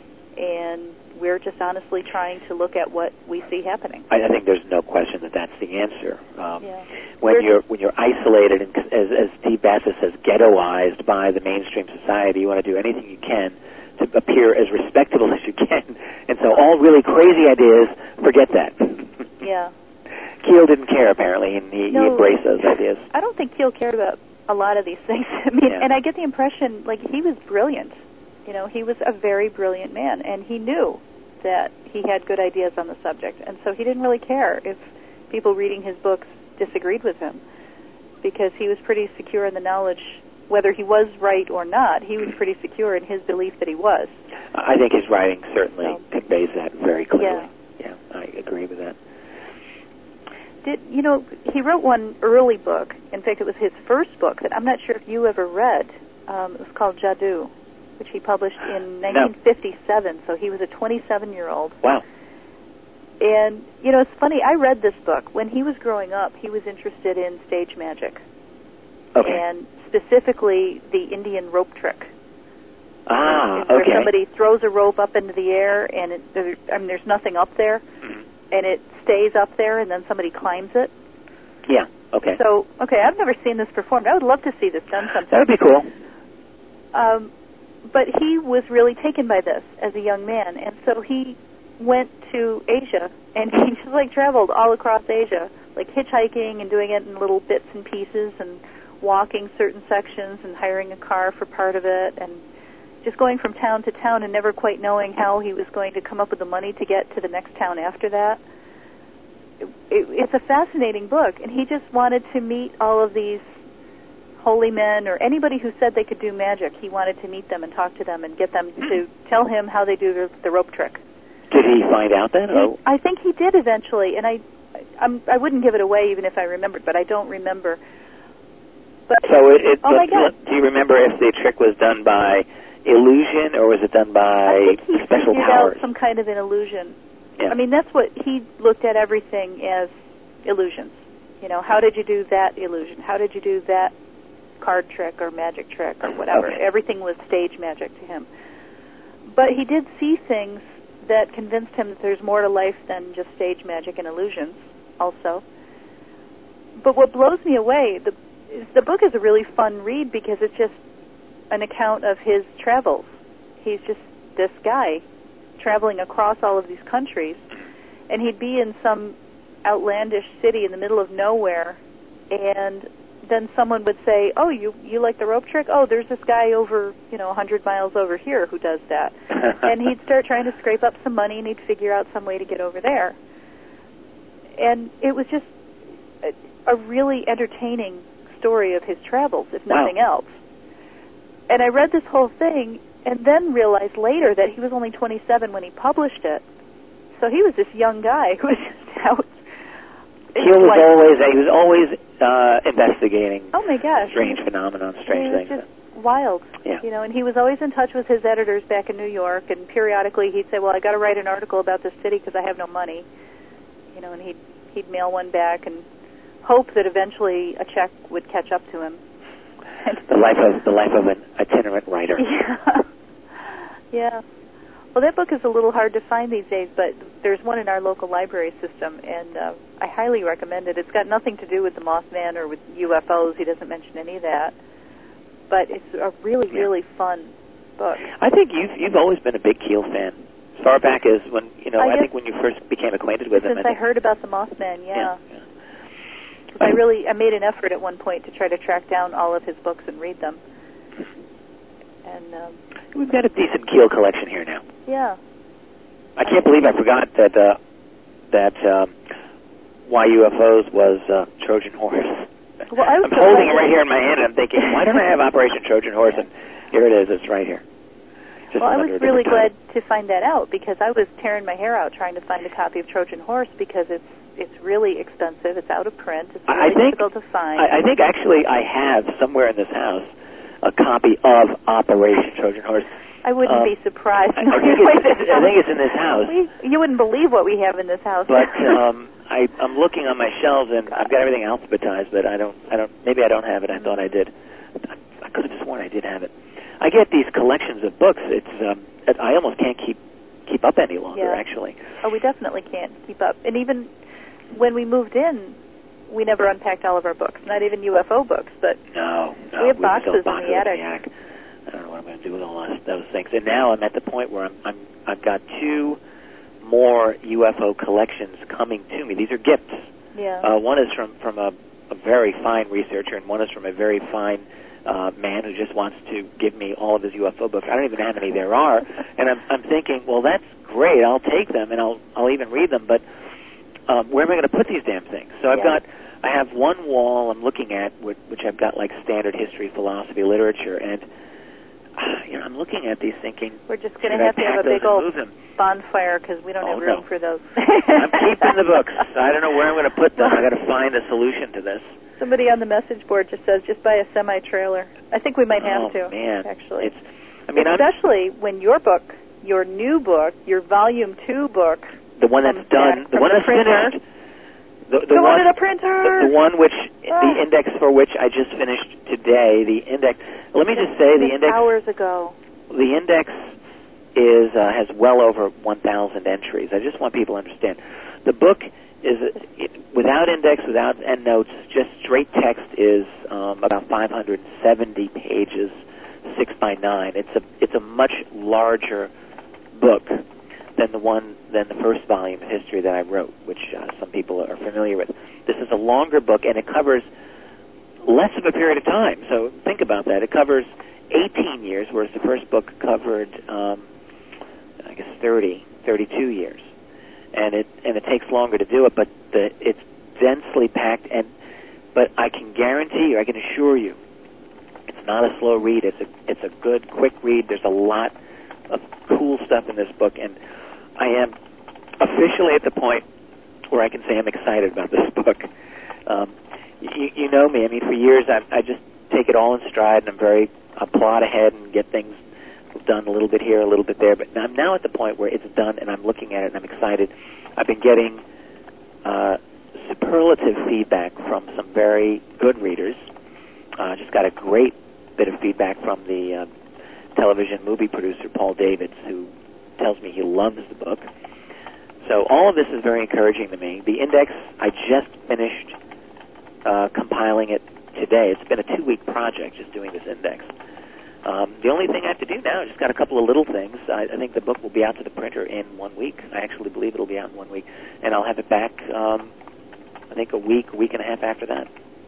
A: and we're just honestly trying to look at what we see happening.
B: I think there's no question that that's the answer. When you're isolated and, as Steve Bassett says, ghettoized by the mainstream society, you want to do anything you can to appear as respectable as you can. And so all really crazy ideas, forget that.
A: Yeah.
B: Keel didn't care, apparently, and he embraced those ideas.
A: I don't think Keel cared about a lot of these things. I mean, and I get the impression, he was brilliant. He was a very brilliant man, and he knew that he had good ideas on the subject, and so he didn't really care if people reading his books disagreed with him, because he was pretty secure in the knowledge, whether he was right or not, he was pretty secure in his belief that he was.
B: I think his writing certainly conveys that very clearly. Yeah, I agree with that.
A: He wrote one early book. In fact, it was his first book that I'm not sure if you ever read. It was called Jadoo, which he published in 1957. So he was a 27-year-old.
B: Wow.
A: And, it's funny. I read this book. When he was growing up, he was interested in stage magic.
B: Okay.
A: And specifically the Indian rope trick.
B: Where
A: somebody throws a rope up into the air, and there's nothing up there. Mm-hmm. And it stays up there, and then somebody climbs it.
B: Yeah, okay.
A: So, I've never seen this performed. I would love to see this done sometime.
B: That would be cool.
A: But he was really taken by this as a young man, and so he went to Asia, and he just, traveled all across Asia, hitchhiking and doing it in little bits and pieces, and walking certain sections and hiring a car for part of it, and just going from town to town and never quite knowing how he was going to come up with the money to get to the next town after that. It's a fascinating book, and he just wanted to meet all of these holy men or anybody who said they could do magic. He wanted to meet them and talk to them and get them to tell him how they do the rope trick.
B: Did he find out then?
A: I think he did eventually, and I wouldn't give it away even if I remembered, but I don't remember. But
B: so do you remember if the trick was done by illusion or was it done by special powers?
A: I think he figured out some kind of an illusion.
B: Yeah.
A: I mean, that's what he looked at everything as illusions. You know, how did you do that illusion? How did you do that card trick or magic trick or whatever?
B: Okay.
A: Everything was stage magic to him. But he did see things that convinced him that there's more to life than just stage magic and illusions also. But what blows me away, the book is a really fun read because it's just an account of his travels. He's just this guy traveling across all of these countries, and he'd be in some outlandish city in the middle of nowhere, and then someone would say, oh, you like the rope trick? Oh, there's this guy over, 100 miles over here who does that. And he'd start trying to scrape up some money, and he'd figure out some way to get over there. And it was just a really entertaining story of his travels, if nothing else. And I read this whole thing and then realized later that he was only 27 when he published it. So he was this young guy who was just out.
B: He was always investigating.
A: Oh my gosh!
B: Strange phenomenon, strange things.
A: It was just wild.
B: Yeah.
A: And he was always in touch with his editors back in New York, and periodically he'd say, "Well, I got to write an article about this city because I have no money." And he'd mail one back and hope that eventually a check would catch up to him.
B: The life of an itinerant writer.
A: Yeah. Yeah. Well, that book is a little hard to find these days, but there's one in our local library system, and I highly recommend it. It's got nothing to do with the Mothman or with UFOs. He doesn't mention any of that. But it's a really, really fun book.
B: I think you've always been a big Keel fan. As far back as when, I think when you first became acquainted with him.
A: Since I heard about the Mothman, yeah. I made an effort at one point to try to track down all of his books and read them. And
B: we've got a decent Keel collection here now.
A: Yeah.
B: I can't believe I forgot that Why UFOs was Trojan Horse.
A: Well, I'm
B: holding it right here in my hand, and I'm thinking, why don't I have Operation Trojan Horse? And here it is. It's right here.
A: Well, I was really glad to find that out because I was tearing my hair out trying to find a copy of Trojan Horse because it's really expensive. It's out of print. It's really difficult to find.
B: I think actually I have somewhere in this house a copy of Operation Trojan Horse.
A: I wouldn't be surprised.
B: I think it's in this house.
A: You wouldn't believe what we have in this house.
B: But I'm looking on my shelves and I've got everything alphabetized, but I don't. Maybe I don't have it. I thought I did. I could have sworn I did have it. I get these collections of books. I almost can't keep up any longer. Actually.
A: Oh, we definitely can't keep up. And even when we moved in, we never unpacked all of our books. Not even UFO books, but
B: no,
A: we have boxes in the attic.
B: I don't know what I'm going to do with all those things. And now I'm at the point where I've got 2 more UFO collections coming to me. These are gifts.
A: Yeah.
B: One is from a very fine researcher, and one is from a very fine man who just wants to give me all of his UFO books. I don't even know how many there are, and I'm thinking, well, that's great. I'll take them and I'll even read them, but where am I going to put these damn things? So I have one wall I'm looking at, which I've got like standard history, philosophy, literature, and I'm looking at these thinking,
A: we're just going to have a big old bonfire because we don't have room for those.
B: I'm keeping the books. I don't know where I'm going to put them. I got to find a solution to this.
A: Somebody on the message board just says, just buy a semi-trailer. I think we might have to.
B: Oh, man.
A: Actually. Especially when your book, your new book, your volume 2 book,
B: the one that's done, the one that's finished, the
A: one in a printer,
B: the one which the index for which I just finished today. The index. Let me just say the index.
A: Hours ago.
B: The index has well over 1,000 entries. I just want people to understand. The book is without index, without endnotes, just straight text is about 570 pages, 6 by 9. It's a much larger book than the first volume of history that I wrote, which some people are familiar with. This is a longer book, and it covers less of a period of time. So think about that. It covers 18 years, whereas the first book covered, 32 years. And it takes longer to do it, but it's densely packed. But I can guarantee you, I can assure you, not a slow read. It's a good, quick read. There's a lot of cool stuff in this book, and I am officially at the point where I can say I'm excited about this book. You know me. I mean, for years I just take it all in stride, and I plod ahead and get things done a little bit here, a little bit there. But I'm now at the point where it's done, and I'm looking at it, and I'm excited. I've been getting superlative feedback from some very good readers. Just got a great bit of feedback from the television movie producer, Paul Davids, who tells me he loves the book. So all of this is very encouraging to me. The index, I just finished compiling it today. It's been a 2-week project just doing this index. The only thing I have to do now, I just got a couple of little things. I think the book will be out to the printer in 1 week. I actually believe it'll be out in 1 week. And I'll have it back, I think a week and a half after that.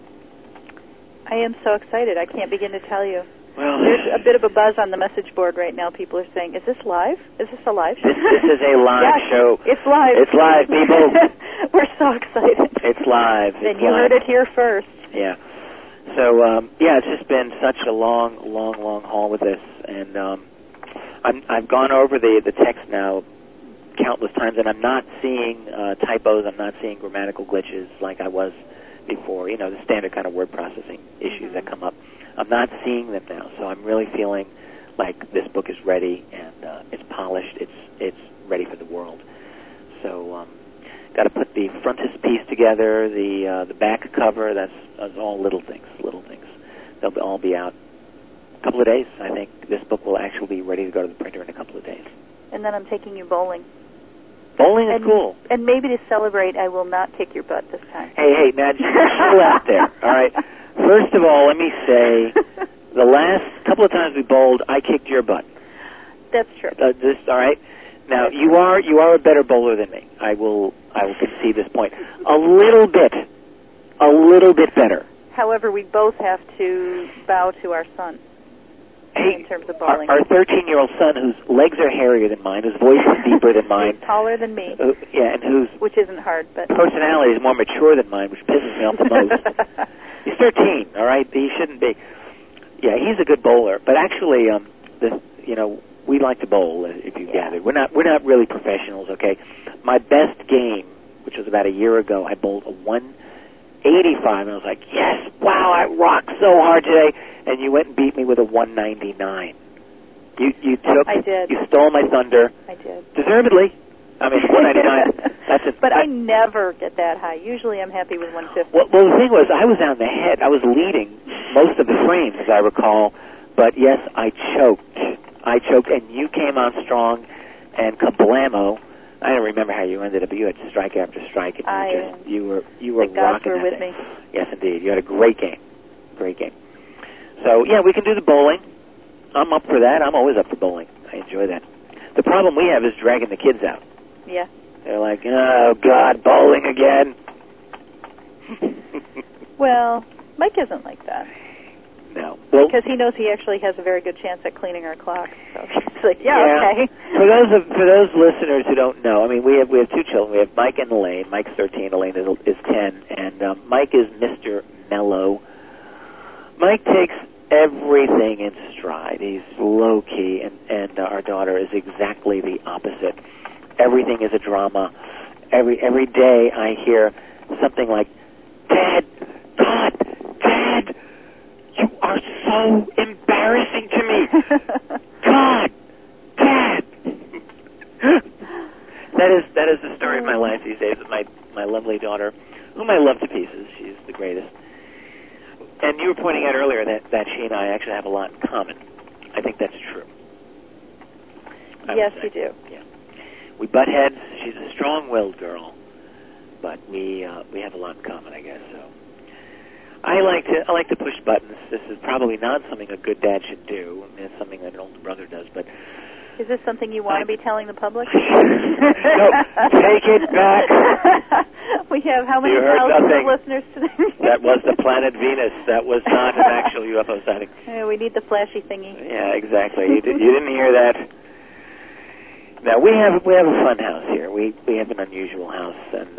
A: I am so excited. I can't begin to tell you.
B: Well,
A: there's a bit of a buzz on the message board right now. People are saying, is this live? Is this a live show?
B: This is a live show.
A: It's live.
B: It's live, people.
A: We're so excited.
B: It's live.
A: And you heard it here first.
B: Yeah. So, it's just been such a long haul with this. And I've gone over the text now countless times, and I'm not seeing typos. I'm not seeing grammatical glitches like I was before. You know, the standard kind of word processing issues that come up. I'm not seeing them now, so I'm really feeling like this book is ready and it's polished. It's ready for the world. So, got to put the frontispiece together, the back cover. That's all little things. They'll all be out a couple of days. I think this book will actually be ready to go to the printer in a couple of days.
A: And then I'm taking you bowling.
B: Bowling is cool.
A: And maybe to celebrate, I will not kick your butt this time.
B: Hey, now just chill out there, all right? First of all, let me say, the last couple of times we bowled, I kicked your butt.
A: That's true.
B: All right? Now, you are a better bowler than me. I will concede this point. A little bit better.
A: However, we both have to bow to our son.
B: Hey,
A: in terms of bowling.
B: Our 13-year-old son, whose legs are hairier than mine, whose voice is deeper than mine.
A: He's taller than me.
B: And
A: which isn't hard, but
B: personality is more mature than mine, which pisses me off the most. He's 13, all right? He shouldn't be. Yeah, he's a good bowler, but actually, we like to bowl, if you gathered. We're not really professionals, okay? My best game, which was about a year ago, I bowled a 185, and I was like, yes, wow, I rocked so hard today. And you went and beat me with a 199. You took.
A: I did.
B: You stole my thunder.
A: I did.
B: Deservedly. I mean, 199.
A: But I never get that high. Usually, I'm happy with 150.
B: Well, the thing was, I was on the head. I was leading most of the frames, as I recall. But yes, I choked, and you came on strong, and kablamo. I don't remember how you ended up, but you had strike after strike, and you were
A: the gods
B: rocking
A: were with
B: thing.
A: me.
B: Yes, indeed. You had a great game. So, yeah, we can do the bowling. I'm up for that. I'm always up for bowling. I enjoy that. The problem we have is dragging the kids out.
A: Yeah.
B: They're like, oh, God, bowling again.
A: Well, Mike isn't like that.
B: No. Well,
A: because he knows he actually has a very good chance at cleaning our clock. So he's like, okay.
B: For those listeners who don't know, I mean, we have 2 children. We have Mike and Elaine. Mike's 13, Elaine is 10, and Mike is Mr. Mellow. Mike takes everything in stride. He's low-key, and our daughter is exactly the opposite. Everything is a drama. Every day I hear something like, Dad, God, Dad, you are so embarrassing to me. God, Dad. That is the story of my life these days with my lovely daughter, whom I love to pieces. She's the greatest. And you were pointing out earlier that she and I actually have a lot in common. I think that's true.
A: Yes, you do.
B: Yeah. We butt heads. She's a strong-willed girl, but we have a lot in common, I guess. So I like to push buttons. This is probably not something a good dad should do. I mean, it's something that an older brother does, but.
A: Is this something you want to be telling the public?
B: No, take it back.
A: We have how many thousands of listeners today?
B: That was the planet Venus. That was not an actual UFO sighting.
A: Yeah, we need the flashy thingy.
B: Yeah, exactly. You didn't hear that. Now we have a fun house here. We have an unusual house, and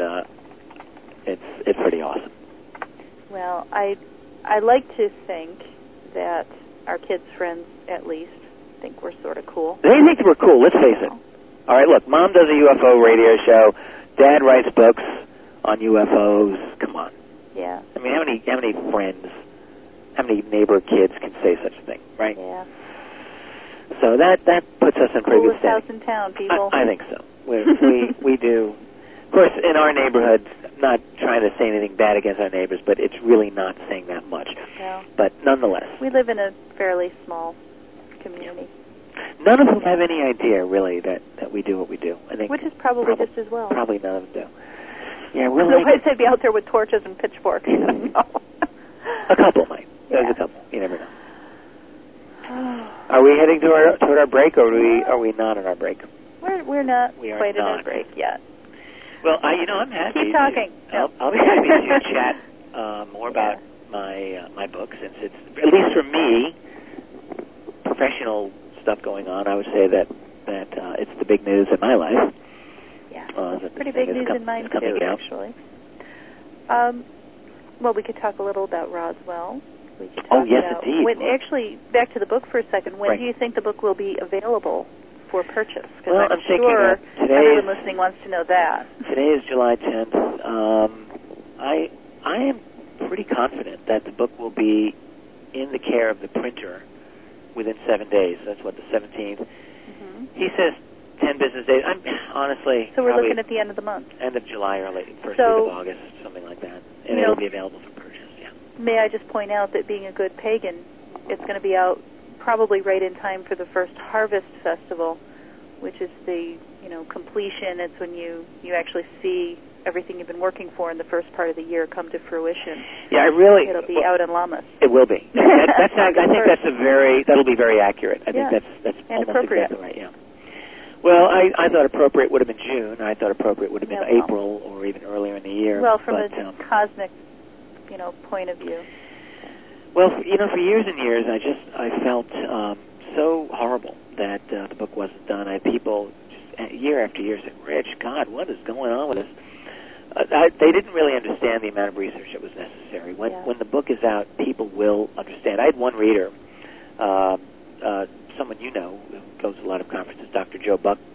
B: it's pretty awesome.
A: Well, I like to think that our kids' friends, at least, think we're sort of cool.
B: They think we're cool, let's face it. All right, look, Mom does a UFO radio show. Dad writes books on UFOs. Come on.
A: Yeah.
B: I mean, how many friends, how many neighbor kids can say such a thing, right?
A: Yeah.
B: So that puts us in pretty good
A: Coolest
B: stead.
A: house in town, people.
B: I think so. We do. Of course, in our neighborhood, not trying to say anything bad against our neighbors, but it's really not saying that much.
A: No.
B: But nonetheless.
A: We live in a fairly small community.
B: None of them have any idea, really, that we do what we do. I think.
A: Which is probably just as well.
B: Probably none of them do. Yeah, we're
A: otherwise they'd be out there with torches and pitchforks. I don't know.
B: A couple might. There's a couple. You never know. Are we heading toward our break, or are we not on our break?
A: We're not quite at our break yet.
B: Well, I'm happy.
A: Keep talking.
B: I'll be happy to chat more about my book, since it's, at least for me, professional stuff going on. I would say that it's the big news in my life.
A: Yeah, pretty big news in mine too, actually. Well, we could talk a little about Roswell. We could talk about
B: indeed.
A: Actually, back to the book for a second. When do you think the book will be available for purchase? Because I'm sure everyone listening wants to know that.
B: Today is July 10th. I am pretty confident that the book will be in the care of the printer within 7 days. That's what, the 17th. Mm-hmm. He says 10 business days. I'm honestly.
A: So we're looking at the end of the month.
B: End of July or first week of August, something like that. And it'll be available for purchase, yeah.
A: May I just point out that being a good pagan, it's going to be out probably right in time for the first Harvest Festival, which is the, completion. It's when you actually see everything you've been working for in the first part of the year come to fruition.
B: Yeah,
A: It'll be out in Lammas.
B: It will be. I think that'll be very accurate. I think that's
A: and
B: almost
A: appropriate.
B: Exactly right, yeah. Well, I thought appropriate would have been June. I thought appropriate would have been April or even earlier in the year.
A: Well, from a cosmic, point of view.
B: Well, for years and years, I felt so horrible that the book wasn't done. I had people just year after year saying, "Rich, God, what is going on with this?" They didn't really understand the amount of research that was necessary. When the book is out, people will understand. I had one reader, someone who goes to a lot of conferences, Dr. Joe Buckman.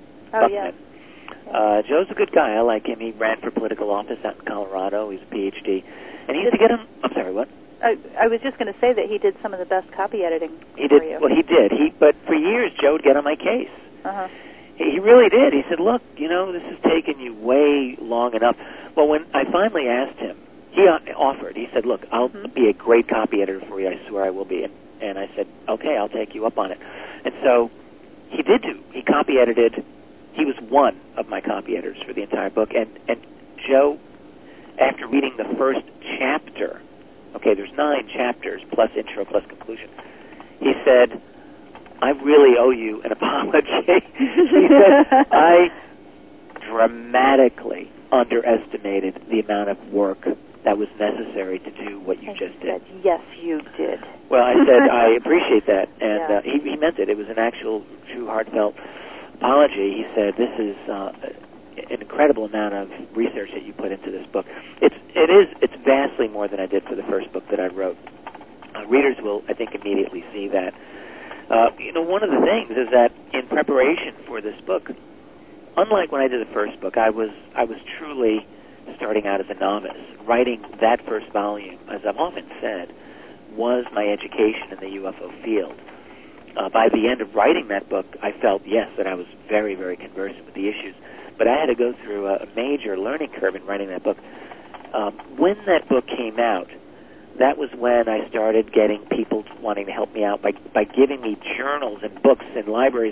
B: Yeah. Joe's a good guy. I like him. He ran for political office out in Colorado. He's a PhD. And he used to get him... I'm sorry, what?
A: I was just going to say that he did some of the best copy editing
B: for you. Well, he did. But for years, Joe would get on my case. Uh-huh. He really did. He said, look, this has taken you way long enough. Well, when I finally asked him, he offered. He said, look, I'll be a great copy editor for you. I swear I will be. And I said, okay, I'll take you up on it. And so he did do. He copy edited. He was one of my copy editors for the entire book. And Joe, after reading the first chapter, okay, there's 9 chapters plus intro plus conclusion, he said, I really owe you an apology. He said, I dramatically underestimated the amount of work that was necessary to do what you just did.
A: Yes, you did.
B: Well, I said, I appreciate that. And he meant it. It was an actual, true, heartfelt apology. He said, this is an incredible amount of research that you put into this book. It's vastly more than I did for the first book that I wrote. Readers will, I think, immediately see that. One of the things is that in preparation for this book, unlike when I did the first book, I was truly starting out as a novice. Writing that first volume, as I've often said, was my education in the UFO field. By the end of writing that book, I felt, yes, that I was very, very conversant with the issues. But I had to go through a major learning curve in writing that book. When that book came out, that was when I started getting people wanting to help me out by giving me journals and books and libraries,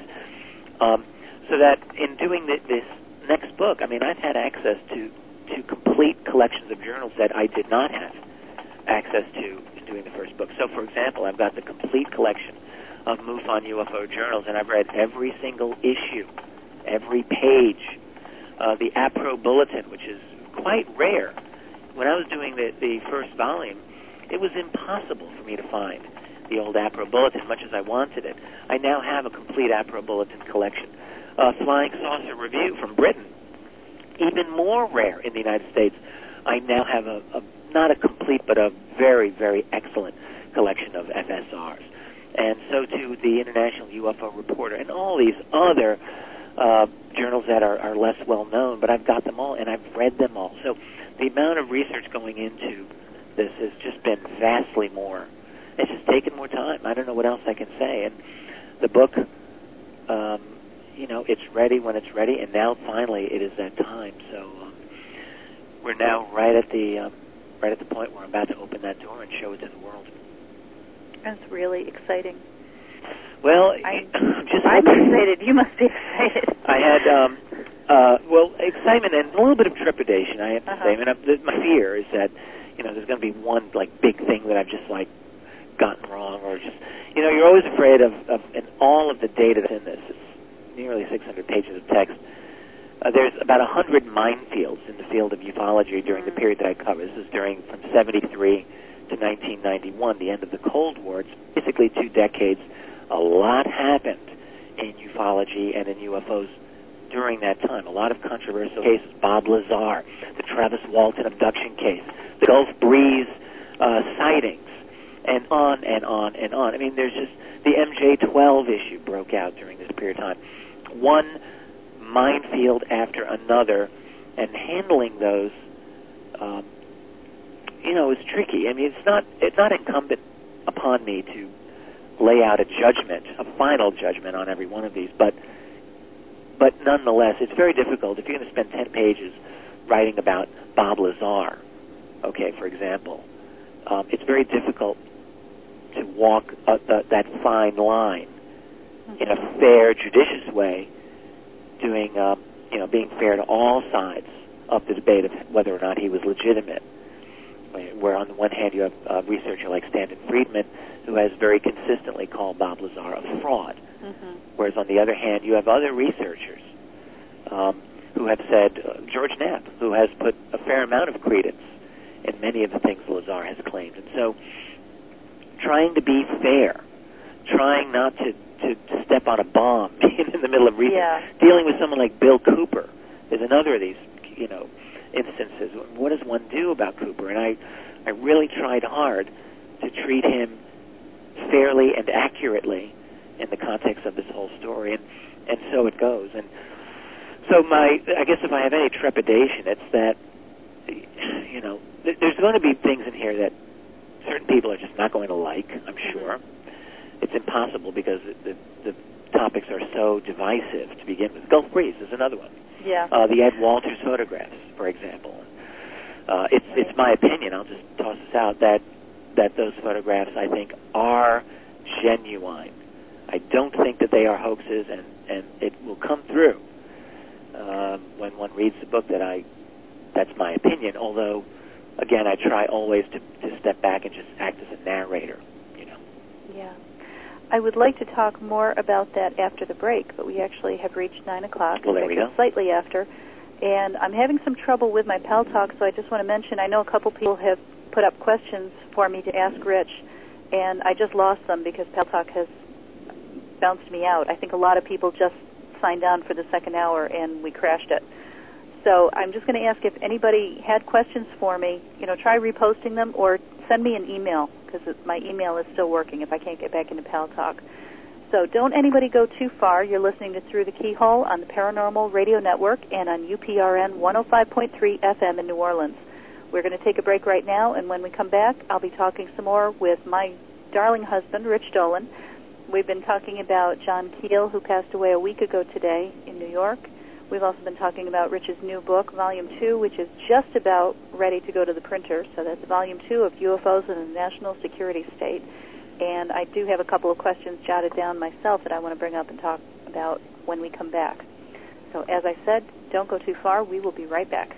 B: so that in doing this next book, I've had access to complete collections of journals that I did not have access to in doing the first book. So, for example, I've got the complete collection of MUFON UFO journals, and I've read every single issue, every page. The APRO Bulletin, which is quite rare. When I was doing the first volume, it was impossible for me to find the old APRO Bulletin, much as I wanted it. I now have a complete APRO Bulletin collection. Flying Saucer Review from Britain, even more rare in the United States. I now have a not a complete, but a very, very excellent collection of FSRs. and so too the International UFO Reporter, and all these other journals that are less well known, but I've got them all, and I've read them all. So the amount of research going into this has just been vastly more. It's just taken more time. I don't know what else I can say. And the book, it's ready when it's ready, and now finally it is that time. So we're now right at the point where I'm about to open that door and show it to the world.
A: That's really exciting.
B: Well,
A: I'm excited. You must be excited.
B: I had, excitement and a little bit of trepidation, I have to say. I mean, my fear is that, there's going to be one, big thing that I've just, gotten wrong, or just, you're always afraid of and all of the data that's in this. It's nearly 600 pages of text. There's about 100 minefields in the field of ufology during the period that I cover. This is from 73 to 1991, the end of the Cold War. It's basically 2 decades. A lot happened in ufology and in UFOs during that time. A lot of controversial cases. Bob Lazar, the Travis Walton abduction case, the Gulf Breeze sightings, and on and on and on. I mean, there's just the MJ-12 issue broke out during this period of time. One minefield after another, and handling those, is tricky. I mean, it's not incumbent upon me to lay out a final judgment on every one of these, but nonetheless, it's very difficult. If you're going to spend 10 pages writing about Bob Lazar, for example, it's very difficult to walk that fine line in a fair, judicious way, doing, being fair to all sides of the debate of whether or not he was legitimate. Where on the one hand you have a researcher like Stanton Friedman, who has very consistently called Bob Lazar a fraud. Whereas on the other hand, you have other researchers who have said, George Knapp, who has put a fair amount of credence in many of the things Lazar has claimed. And so trying to be fair, trying not to step on a bomb in the middle of research, dealing with someone like Bill Cooper is another of these, instances. What does one do about Cooper? And I really tried hard to treat him fairly and accurately in the context of this whole story, and so it goes. And so I guess if I have any trepidation, it's that, there's going to be things in here that certain people are just not going to like, I'm sure. It's impossible because the topics are so divisive to begin with. Gulf Breeze is another one.
A: Yeah.
B: The Ed Walters photographs, for example. It's my opinion, I'll just toss this out, that those photographs, I think, are genuine. I don't think that they are hoaxes, and it will come through when one reads the book that's my opinion, although, again, I try always to step back and just act as a narrator,
A: Yeah. I would like to talk more about that after the break, but we actually have reached 9 o'clock.
B: Well, there we go.
A: Slightly after. And I'm having some trouble with my Pal Talk, so I just want to mention, I know a couple people have put up questions for me to ask Rich, and I just lost them because Pal Talk has bounced me out. I think a lot of people just signed on for the second hour, and we crashed it. So I'm just going to ask if anybody had questions for me, try reposting them or send me an email, because my email is still working if I can't get back into Pal Talk. So don't anybody go too far. You're listening to Through the Keyhole on the Paranormal Radio Network and on UPRN 105.3 FM in New Orleans. We're going to take a break right now, and when we come back, I'll be talking some more with my darling husband, Rich Dolan. We've been talking about John Keel, who passed away a week ago today in New York. We've also been talking about Rich's new book, Volume 2, which is just about ready to go to the printer. So that's Volume 2 of UFOs in a National Security State. And I do have a couple of questions jotted down myself that I want to bring up and talk about when we come back. So as I said, don't go too far. We will be right back.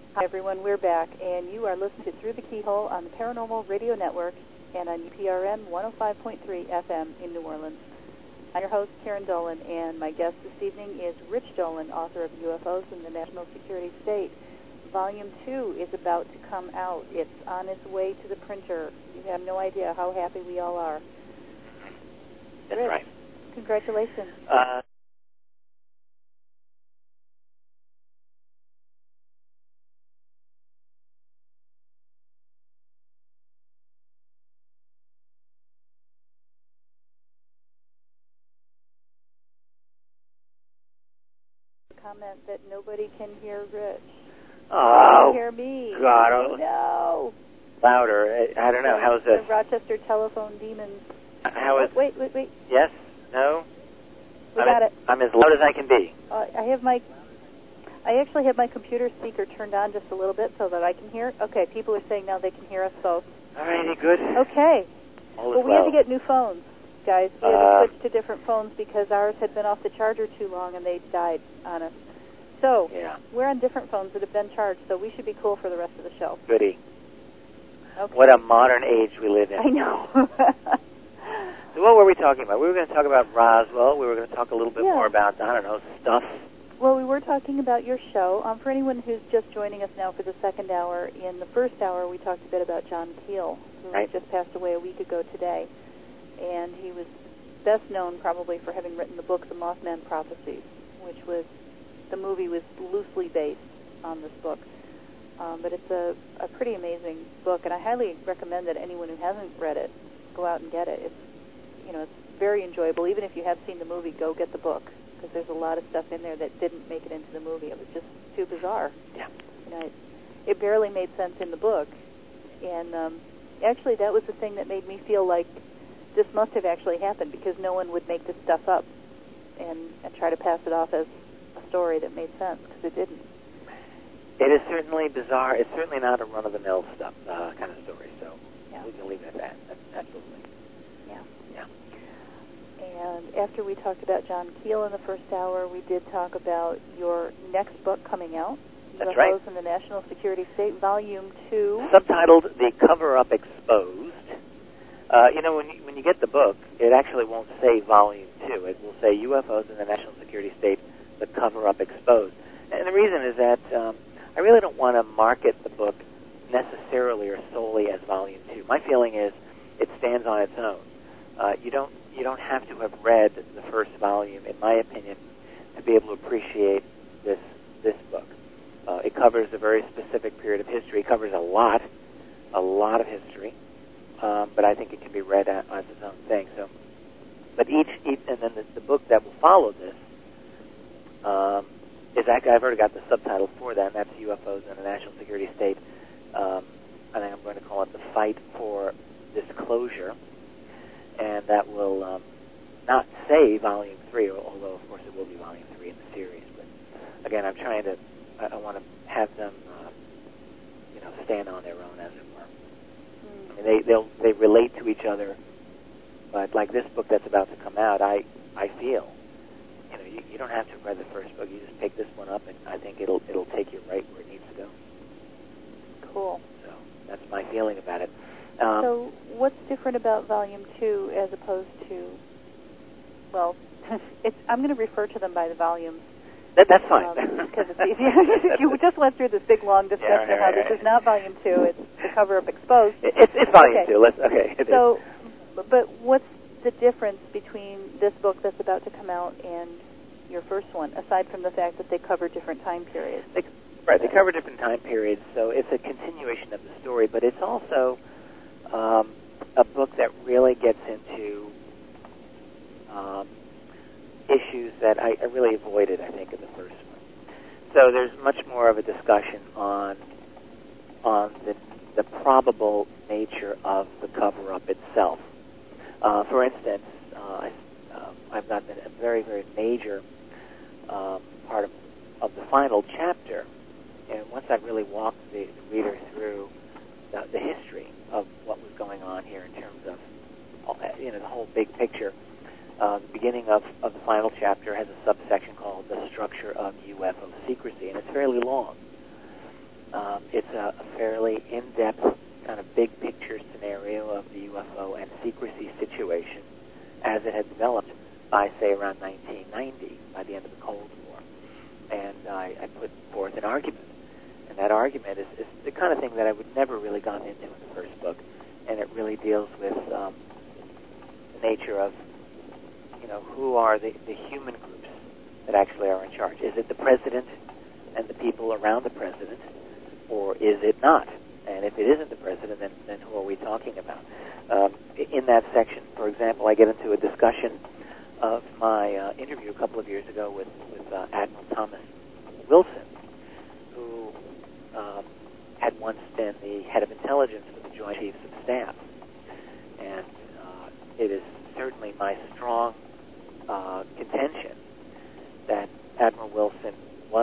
A: Hi, everyone. We're back, and you are listening to Through the Keyhole on the Paranormal Radio Network and on UPRN 105.3 FM in New Orleans. I'm your host, Karen Dolan, and my guest this evening is Rich Dolan, author of UFOs in the National Security State. Volume 2 is about to come out. It's on its way to the printer. You have no idea how happy we all are.
B: That's
A: Rich,
B: right.
A: Congratulations. Comment that nobody can hear Rich.
B: Oh,
A: can hear me.
B: God.
A: Oh, no.
B: Louder. I don't know. How's this?
A: The Rochester telephone demons.
B: How is...
A: Wait.
B: Yes? No?
A: We got it.
B: I'm as loud as I can be.
A: I actually have my computer speaker turned on just a little bit so that I can hear. Okay, people are saying now they can hear us both.
B: All righty, good.
A: Okay.
B: Well,
A: we had to get new phones, guys. We had to switch to different phones because ours had been off the charger too long and they died on us. So, we're on different phones that have been charged, so we should be cool for the rest of the show.
B: Goody.
A: Okay.
B: What a modern age we live in.
A: I know.
B: So what were we talking about? We were going to talk about Roswell. We were going to talk a little bit more about, I don't know, stuff.
A: Well, we were talking about your show. For anyone who's just joining us now for the second hour, in the first hour we talked a bit about John Keel, who just passed away a week ago today. And he was best known probably for having written the book The Mothman Prophecies, which was, the movie was loosely based on this book. But it's a pretty amazing book, and I highly recommend that anyone who hasn't read it go out and get it. It's very enjoyable. Even if you have seen the movie, go get the book, because there's a lot of stuff in there that didn't make it into the movie. It was just too bizarre.
B: Yeah.
A: It barely made sense in the book. And actually, that was the thing that made me feel like this must have actually happened, because no one would make this stuff up and try to pass it off as a story that made sense, because it didn't.
B: It is certainly bizarre. It's certainly not a run-of-the-mill stuff kind of story, so we can leave it at that. Absolutely. Yeah.
A: And after we talked about John Keel in the first hour, we did talk about your next book coming out.
B: That's
A: UFOs in the National Security State, Volume 2.
B: Subtitled The Cover-Up Exposed. When you get the book, it actually won't say Volume 2. It will say UFOs in the National Security State, The Cover-Up Exposed. And the reason is that I really don't want to market the book necessarily or solely as Volume 2. My feeling is it stands on its own. You don't have to have read the first volume, in my opinion, to be able to appreciate this book. It covers a very specific period of history. It covers a lot of history, but I think it can be read as its own thing. So, but each and then the book that will follow this is actually, I've already got the subtitle for that, and that's UFOs in the National Security State. I think I'm going to call it The Fight for Disclosure. And that will not say Volume 3, although, of course, it will be Volume 3 in the series. But, again, I want to have them, stand on their own, as it were. I mean, they relate to each other, but like this book that's about to come out, I feel, you don't have to have read the first book. You just pick this one up, and I think it'll take you right where it needs to go.
A: Cool.
B: So that's my feeling about it.
A: So what's different about Volume 2 as opposed to, well, I'm going to refer to them by the volumes.
B: That's fine.
A: Because it's easier. You just went through this big, long discussion of how this is not Volume 2, it's The Cover-Up Exposed.
B: It's Volume 2.
A: So, but what's the difference between this book that's about to come out and your first one, aside from the fact that they cover different time periods?
B: They cover different time periods, so it's a continuation of the story, but it's also a book that really gets into issues that I really avoided, I think, in the first one. So there's much more of a discussion on the probable nature of the cover-up itself. For instance, I've got a very, very major part of the final chapter, and once I've really walked the reader through the history of what was going on here in terms of the whole big picture. The beginning of the final chapter has a subsection called The Structure of UFO Secrecy, and it's fairly long. It's a fairly in-depth, kind of big picture scenario of the UFO and secrecy situation as it had developed by, say, around 1990, by the end of the Cold War. And I put forth an argument. And that argument is the kind of thing that I would never really gone into in the first book. And it really deals with the nature of, who are the human groups that actually are in charge. Is it the president and the people around the president, or is it not? And if it isn't the president, then who are we talking about? In that section, for example, I get into a discussion of my interview a couple of years ago with Admiral Thomas Wilson, who had once been the head of intelligence for the Joint Chiefs of Staff. And it is certainly my strong contention that Admiral Wilson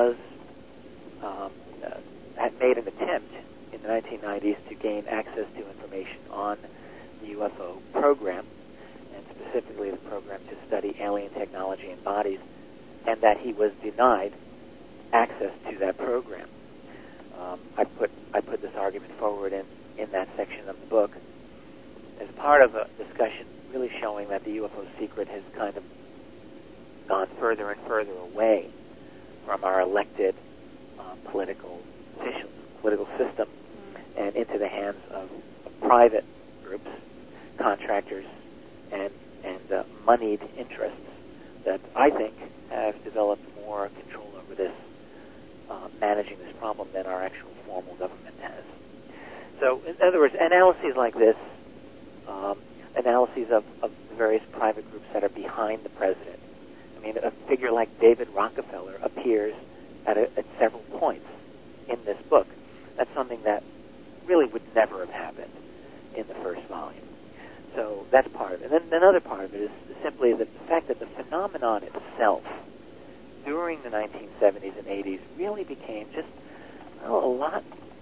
B: had made an attempt in the 1990s to gain access to information on the UFO program, and specifically the program to study alien technology and bodies, and that he was denied access to that program. I put this argument forward in that section of the book as part of a discussion really showing that the UFO secret has kind of gone further and further away from our elected political officials, political system, and into the hands of private groups, contractors, and moneyed interests that I think have developed more control over this, managing this problem than our actual formal government has. So, in other words, analyses like this, analyses of the various private groups that are behind the president. I mean, a figure like David Rockefeller appears at several points in this book. That's something that really would never have happened in the first volume. So that's part of it. And then another part of it is simply the fact that the phenomenon itself during the 1970s and 80s really became just a lot.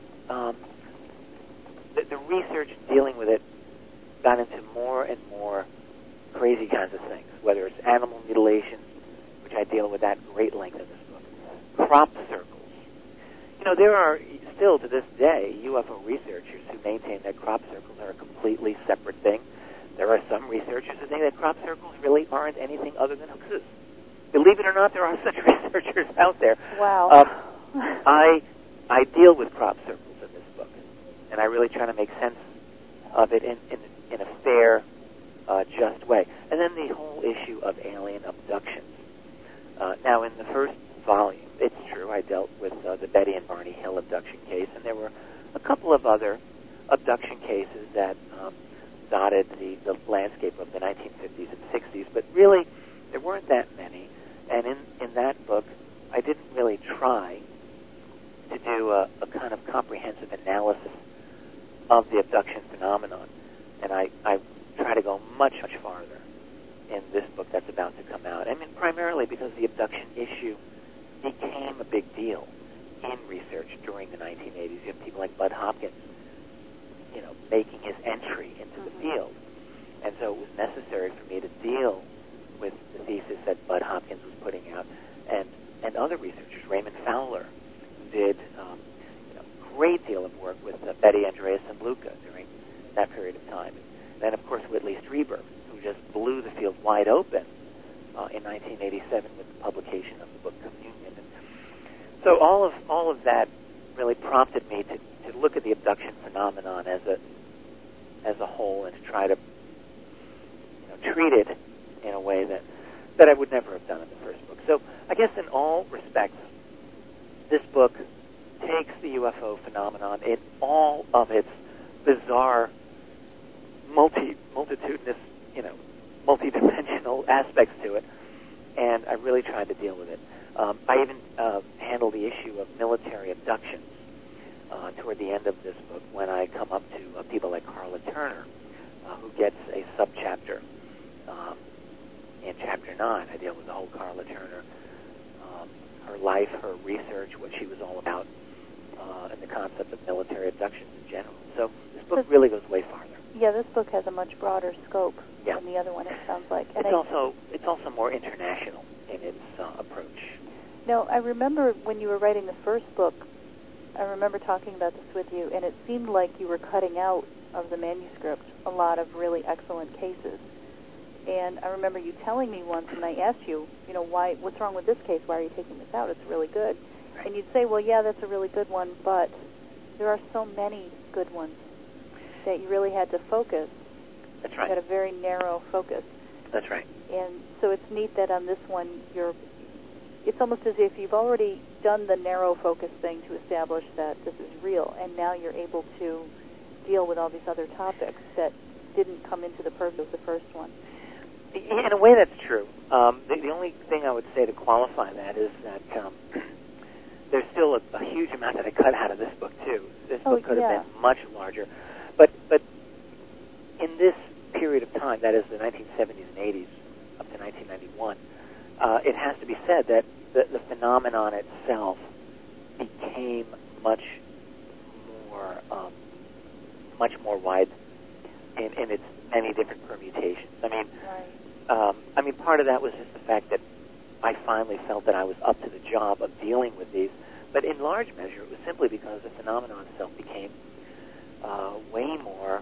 B: The research dealing with it got into more and more crazy kinds of things, whether it's animal mutilation, which I deal with at great length in this book, crop circles. There are still to this day UFO researchers who maintain that crop circles are a completely separate thing. There are some researchers who think that crop circles really aren't anything other than hoaxes. Believe it or not, there are such researchers out there.
A: Wow.
B: I deal with crop circles in this book, and I really try to make sense of it in a fair, just way. And then the whole issue of alien abductions. Now, in the first volume, it's true, I dealt with the Betty and Barney Hill abduction case, and there were a couple of other abduction cases that dotted the landscape of the 1950s and 60s, but really, there weren't that many. And in that book, I didn't really try to do a kind of comprehensive analysis of the abduction phenomenon. And I try to go much, much farther in this book that's about to come out. I mean, primarily because the abduction issue became a big deal in research during the 1980s. You have people like Bud Hopkins, making his entry into the field. And so it was necessary for me to deal with the thesis that Bud Hopkins was putting out, and other researchers. Raymond Fowler did a great deal of work with Betty Andreas and Luca during that period of time. And then, of course, Whitley Strieber, who just blew the field wide open in 1987 with the publication of the book Communion. And so all of that really prompted me to look at the abduction phenomenon as a whole, and to try to treat it in a way that I would never have done in the first book. So I guess in all respects, this book takes the UFO phenomenon in all of its bizarre, multitudinous, multidimensional aspects to it, and I really tried to deal with it. I even handle the issue of military abductions toward the end of this book, when I come up to people like Carla Turner, who gets a subchapter in Chapter 9. I deal with the whole Carla Turner, her life, her research, what she was all about, and the concept of military abductions in general. So this book really goes way farther.
A: Yeah, this book has a much broader scope than the other one, it sounds like. And
B: it's also more international in its approach.
A: No, I remember when you were writing the first book, I remember talking about this with you, and it seemed like you were cutting out of the manuscript a lot of really excellent cases. And I remember you telling me once, and I asked you, what's wrong with this case? Why are you taking this out? It's really good. Right. And you'd say, well, yeah, that's a really good one, but there are so many good ones that you really had to focus.
B: That's right.
A: You had a very narrow focus.
B: That's right.
A: And so it's neat that on this one, it's almost as if you've already done the narrow focus thing to establish that this is real, and now you're able to deal with all these other topics that didn't come into the purview of the first one.
B: In a way, that's true. The only thing I would say to qualify that is that there's still a huge amount that I cut out of this book, too. This book could have been much larger. But in this period of time, that is the 1970s and 80s up to 1991, it has to be said that the phenomenon itself became much more wide in its many different permutations. I mean, part of that was just the fact that I finally felt that I was up to the job of dealing with these. But in large measure, it was simply because the phenomenon itself became way more,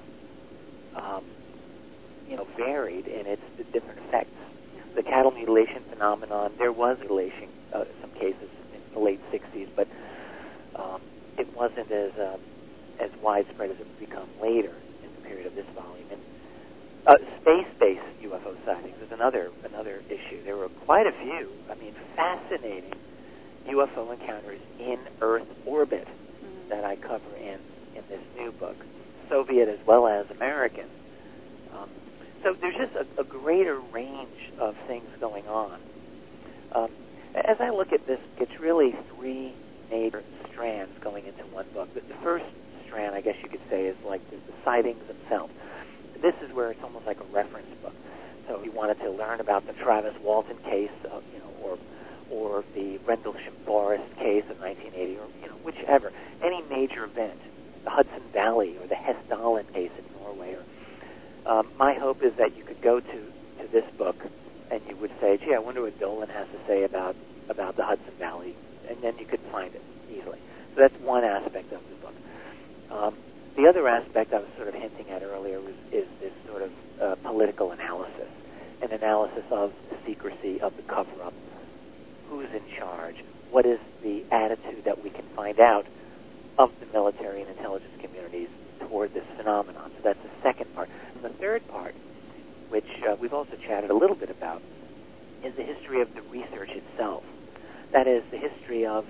B: varied in its different effects. The cattle mutilation phenomenon, there was mutilation, some cases in the late 60s, but it wasn't as widespread as it's become later in the period of this volume. And space-based UFO sightings is another issue. There were quite a few, fascinating UFO encounters in Earth orbit that I cover in this new book, Soviet as well as American. So there's just a greater range of things going on. As I look at this, it's really three major strands going into one book. The first strand, I guess you could say, is like the sightings themselves. This is where it's almost like a reference book. So if you wanted to learn about the Travis Walton case, or the Rendlesham Forest case in 1980, or whichever, any major event, the Hudson Valley or the Hessdalen case in Norway, or my hope is that you could go to this book and you would say, gee, I wonder what Dolan has to say about the Hudson Valley, and then you could find it easily. So that's one aspect of the book. The other aspect I was sort of hinting at earlier is this sort of political analysis, an analysis of the secrecy of the cover-up, who's in charge, what is the attitude that we can find out of the military and intelligence communities toward this phenomenon. So that's the second part. And the third part, which we've also chatted a little bit about, is the history of the research itself. That is the history of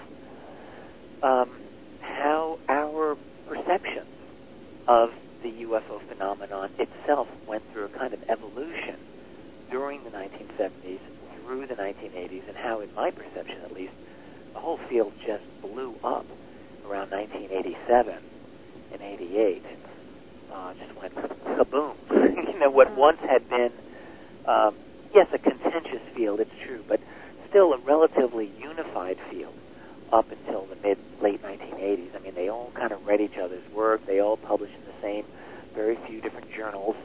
B: how our perceptions of the UFO phenomenon itself went through a kind of evolution during the 1970s through the 1980s, and how, in my perception at least, the whole field just blew up around 1987 and 88. Just went kaboom. What once had been, yes, a contentious field, it's true, but still a relatively unified field up until the late 1980s. They all kind of read each other's work. They all published in the same, very few different journals.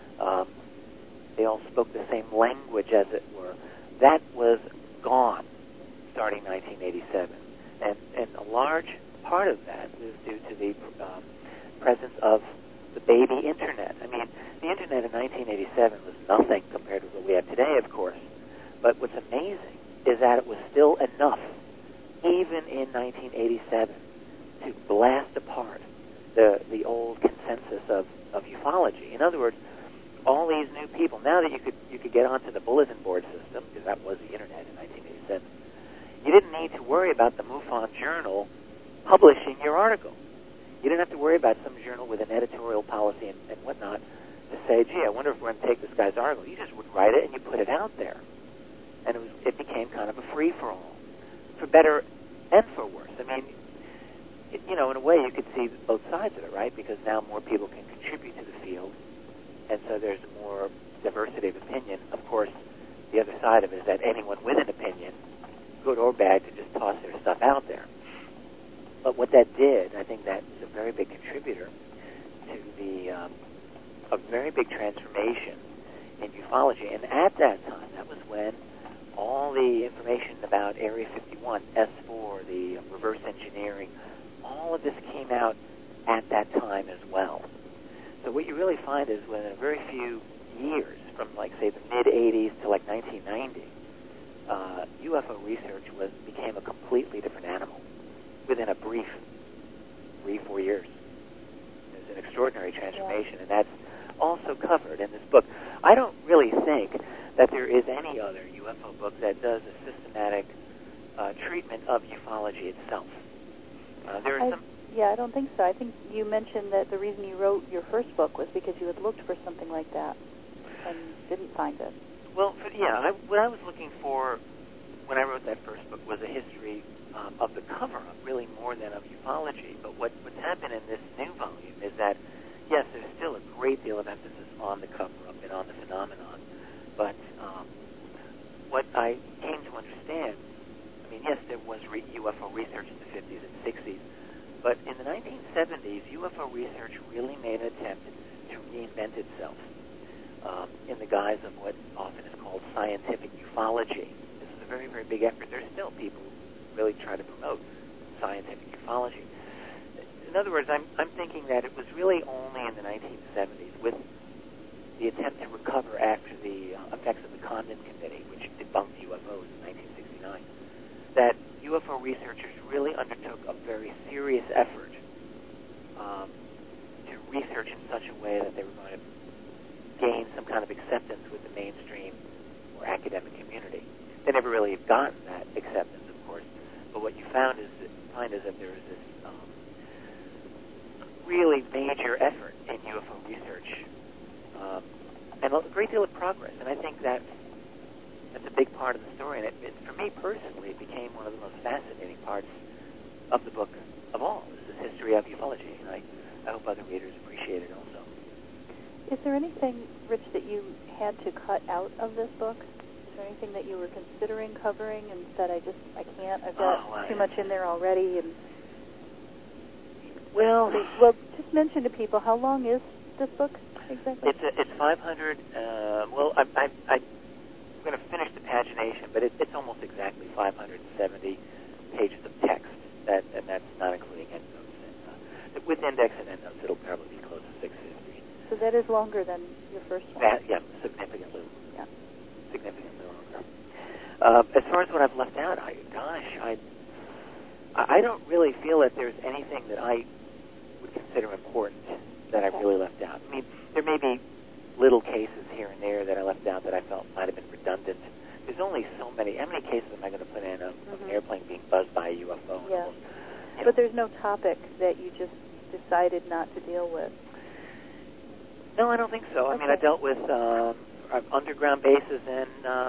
B: They all spoke the same language, as it were. That was gone starting 1987. And a large part of that is due to the presence of the baby Internet. The Internet in 1987 was nothing compared to what we have today, of course. But what's amazing is that it was still enough, even in 1987, to blast apart the old consensus of ufology. In other words, all these new people, now that you could get onto the bulletin board system, because that was the Internet in 1987, you didn't need to worry about the MUFON Journal publishing your article. You didn't have to worry about some journal with an editorial policy and whatnot to say, gee, I wonder if we're going to take this guy's article. You just would write it and you put it out there. And it became kind of a free-for-all, for better and for worse. In a way, you could see both sides of it, right? Because now more people can contribute to the field, and so there's more diversity of opinion. Of course, the other side of it is that anyone with an opinion, good or bad, could just toss their stuff out there. But what that did, I think that was a very big contributor to a very big transformation in ufology. And at that time, that was when all the information about Area 51, S4, the reverse engineering, all of this came out at that time as well. So what you really find is within a very few years, from like say the mid-'80s to like 1990, UFO research became a completely different animal within a brief 3-4 years. It's an extraordinary transformation, and that's also covered in this book. I don't really think that there is any other UFO book that does a systematic treatment of ufology itself. There are some.
A: Yeah, I don't think so. I think you mentioned that the reason you wrote your first book was because you had looked for something like that and didn't find it.
B: Well, what I was looking for when I wrote that first book was a history of the cover-up, really more than of ufology. But what's happened in this new volume is that, yes, there's still a great deal of emphasis on the cover-up and on the phenomenon. But what I came to understand, I mean, yes, there was UFO research in the 50s and 60s, but in the 1970s, UFO research really made an attempt to reinvent itself in the guise of what often is called scientific ufology. This is a very, very big effort. There's still people who really try to promote scientific ufology. In other words, I'm thinking that it was really only in the 1970s, with the attempt to recover after the effects of the Condon Committee, which debunked UFOs in 1969, that UFO researchers really undertook a very serious effort to research in such a way that they were going to gain some kind of acceptance with the mainstream or academic community. They never really have gotten that acceptance, of course, but what you find is that there is this really major effort in UFO research and a great deal of progress, and I think that's a big part of the story, and for me personally, it became one of the most fascinating parts of the book of all, is this history of ufology, and I hope other readers appreciate it also.
A: Is there anything, Rich, that you had to cut out of this book? Is there anything that you were considering covering and said, I can't, I've got too much in there already? And Well, just mention to people, how long is this book exactly?
B: It's 500, I'm going to finish the pagination, but it's almost exactly 570 pages of text, and that's not including endnotes. And, with index and endnotes, it'll probably be close to 650.
A: So that is longer than your first one?
B: Significantly.
A: Yeah.
B: Significantly longer. As far as what I've left out, I don't really feel that there's anything that I would consider important that I've really left out. I mean, there may be little cases here and there that I left out that I felt might have been redundant. There's only so many. How many cases am I going to put in of an airplane being buzzed by a UFO?
A: Yeah. But there's no topic that you just decided not to deal with?
B: No, I don't think so. I mean, I dealt with underground bases and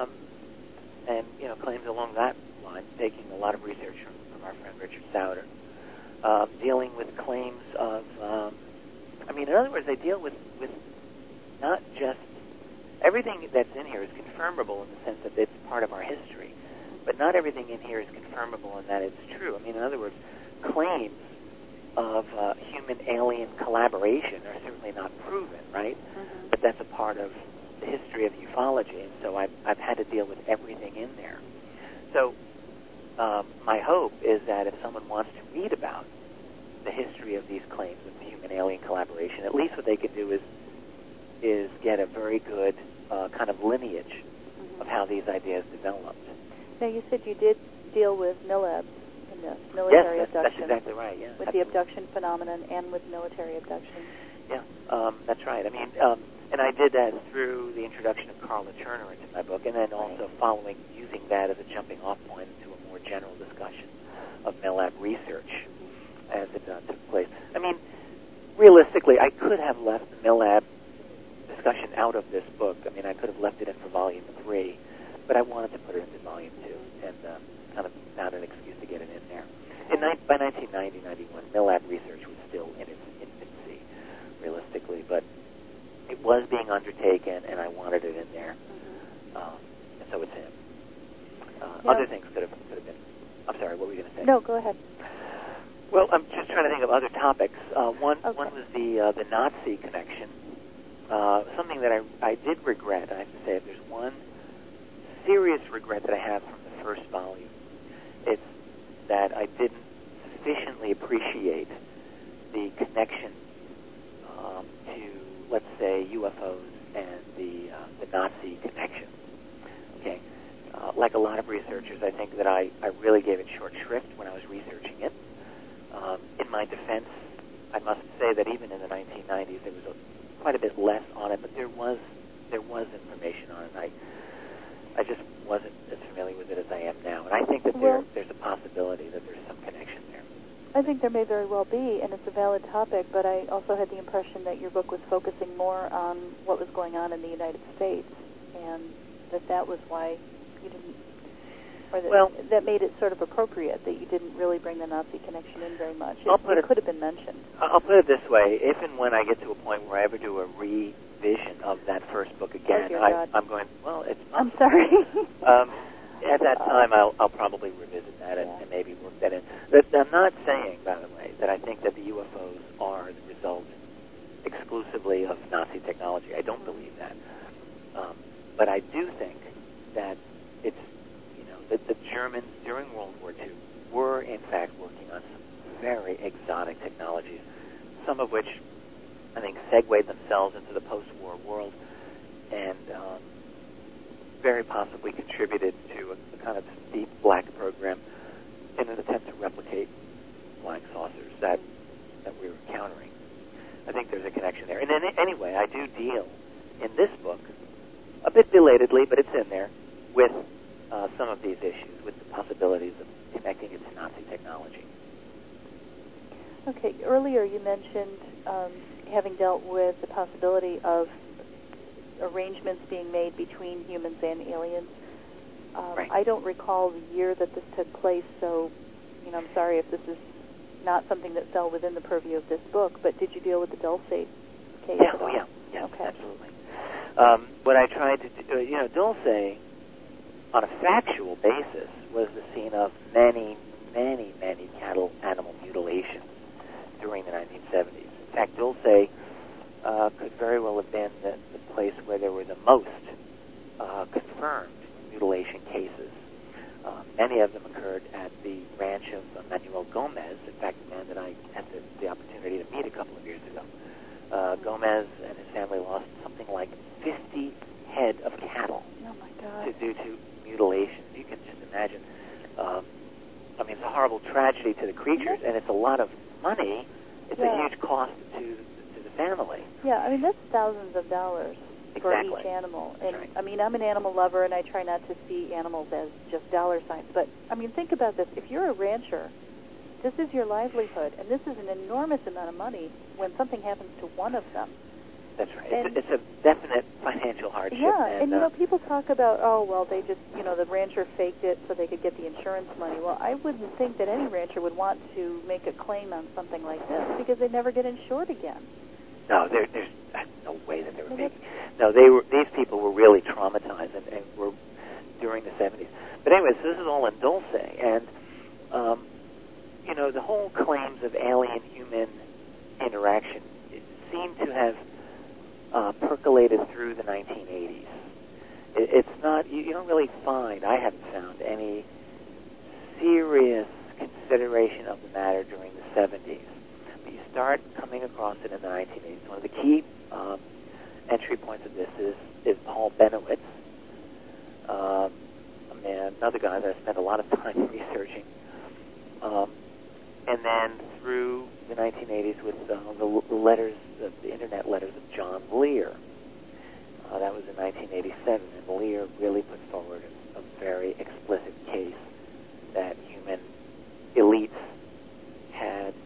B: claims along that line, taking a lot of research from our friend Richard Sauter, dealing with claims of, in other words, they deal with not just, everything that's in here is confirmable in the sense that it's part of our history, but not everything in here is confirmable in that it's true. I mean, in other words, claims of human-alien collaboration are certainly not proven, right? Mm-hmm. But that's a part of the history of ufology, and so I've had to deal with everything in there. So my hope is that if someone wants to read about the history of these claims of human-alien collaboration, at least what they can do is get a very good kind of lineage of how these ideas developed.
A: Now, you said you did deal with MILAB in this, military abduction.
B: Yes, that's exactly right, yeah.
A: With the abduction phenomenon and with military abduction.
B: Yeah, that's right. I mean, and I did that through the introduction of Carla Turner into my book, and then also using that as a jumping-off point into a more general discussion of MILAB research as it took place. I mean, realistically, I could have left the MILAB discussion out of this book. I mean, I could have left it in for Volume 3, but I wanted to put it into Volume 2, and kind of found an excuse to get it in there. By 1990-91, MILAB research was still in its infancy, realistically, but it was being undertaken, and I wanted it in there, and so it's in. Other things could have been. I'm sorry, what were you going to say?
A: No, go ahead.
B: Well, I'm just trying to think of other topics. One was the Nazi connection. Something that I did regret, I have to say, if there's one serious regret that I have from the first volume, it's that I didn't sufficiently appreciate the connection to, let's say, UFOs and the Nazi connection. Okay, like a lot of researchers, I think that I really gave it short shrift when I was researching it. In my defense, I must say that even in the 1990s, there was quite a bit less on it, but there was information on it. I just wasn't as familiar with it as I am now, and I think that there's a possibility that there's some connection there.
A: I think there may very well be, and it's a valid topic, but I also had the impression that your book was focusing more on what was going on in the United States, and that was why you didn't, or that made it sort of appropriate that you didn't really bring the Nazi connection in very much. It could have been mentioned.
B: I'll put it this way. If and when I get to a point where I ever do a revision of that first book again, I'm going, well, it's possible.
A: I'm sorry.
B: At that time, I'll probably revisit that and maybe work that in. But I'm not saying, by the way, that I think that the UFOs are the result exclusively of Nazi technology. I don't believe that. But I do think that it's, that the Germans during World War II were, in fact, working on some very exotic technologies, some of which I think segued themselves into the post-war world and very possibly contributed to a kind of deep black program in an attempt to replicate flying saucers that we were encountering. I think there's a connection there. And then, anyway, I do deal in this book, a bit belatedly, but it's in there, with some of these issues, with the possibilities of connecting it to Nazi technology.
A: Okay, earlier you mentioned having dealt with the possibility of arrangements being made between humans and aliens.
B: Right.
A: I don't recall the year that this took place, so I'm sorry if this is not something that fell within the purview of this book, but did you deal with the Dulce case at all?
B: Yeah,
A: okay.
B: Absolutely. What I tried to do, Dulce, on a factual basis, was the scene of many, many, many cattle animal mutilations during the 1970s. In fact, Dulce could very well have been the place where there were the most confirmed mutilation cases. Many of them occurred at the ranch of Manuel Gomez, in fact, a man that I had the opportunity to meet a couple of years ago. Gomez and his family lost something like 50 head of cattle due to mutilation. You can just imagine. It's a horrible tragedy to the creatures, and it's a lot of money. It's a huge cost to the family.
A: Yeah, that's thousands of dollars for each animal. And right. I'm an animal lover, and I try not to see animals as just dollar signs. But think about this: if you're a rancher, this is your livelihood, and this is an enormous amount of money when something happens to one of them.
B: That's right. It's a definite financial hardship.
A: Yeah, and people talk about, they just, the rancher faked it so they could get the insurance money. Well, I wouldn't think that any rancher would want to make a claim on something like this because they'd never get insured again.
B: No, there's no way that they were making. No, these people were really traumatized and were during the 70s. But anyways, this is all in Dulce, and the whole claims of alien-human interaction seem to have percolated through the 1980s. It's not, you don't really find, I haven't found any serious consideration of the matter during the 70s. But you start coming across it in the 1980s. One of the key entry points of this is Paul Benowitz, another guy that I spent a lot of time researching. And then through the 1980s with the letters, the internet letters of John Lear. That was in 1987, and Lear really put forward a very explicit case that human elites had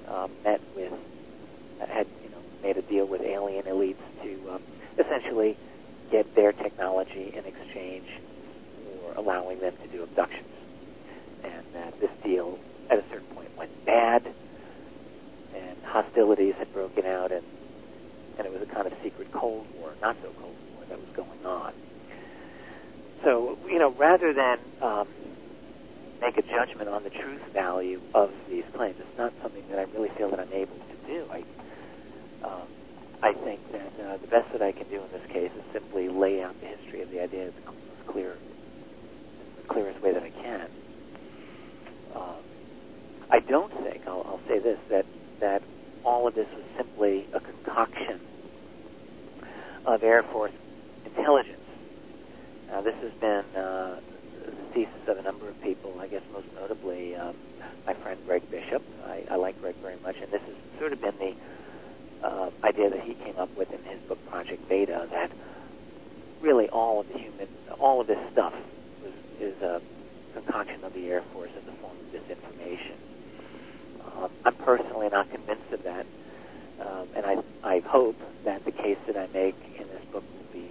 B: made a deal with alien elites to essentially get their technology in exchange for allowing them to do abductions. And that this deal, at a certain point, went bad, and hostilities had broken out, and it was a kind of secret Cold War, not so Cold War, that was going on. So, rather than make a judgment on the truth value of these claims, it's not something that I really feel that I'm able to do. I think that the best that I can do in this case is simply lay out the history of the idea in the clearest way that I can. I don't think, I'll say this, that all of this was simply a concoction of Air Force intelligence. Now, this has been the thesis of a number of people, I guess most notably my friend Greg Bishop. I like Greg very much, and this has sort of been the idea that he came up with in his book Project Beta, that really all of this stuff is a concoction of the Air Force in the form of disinformation. I'm personally not convinced of that, and I hope that the case that I make in this book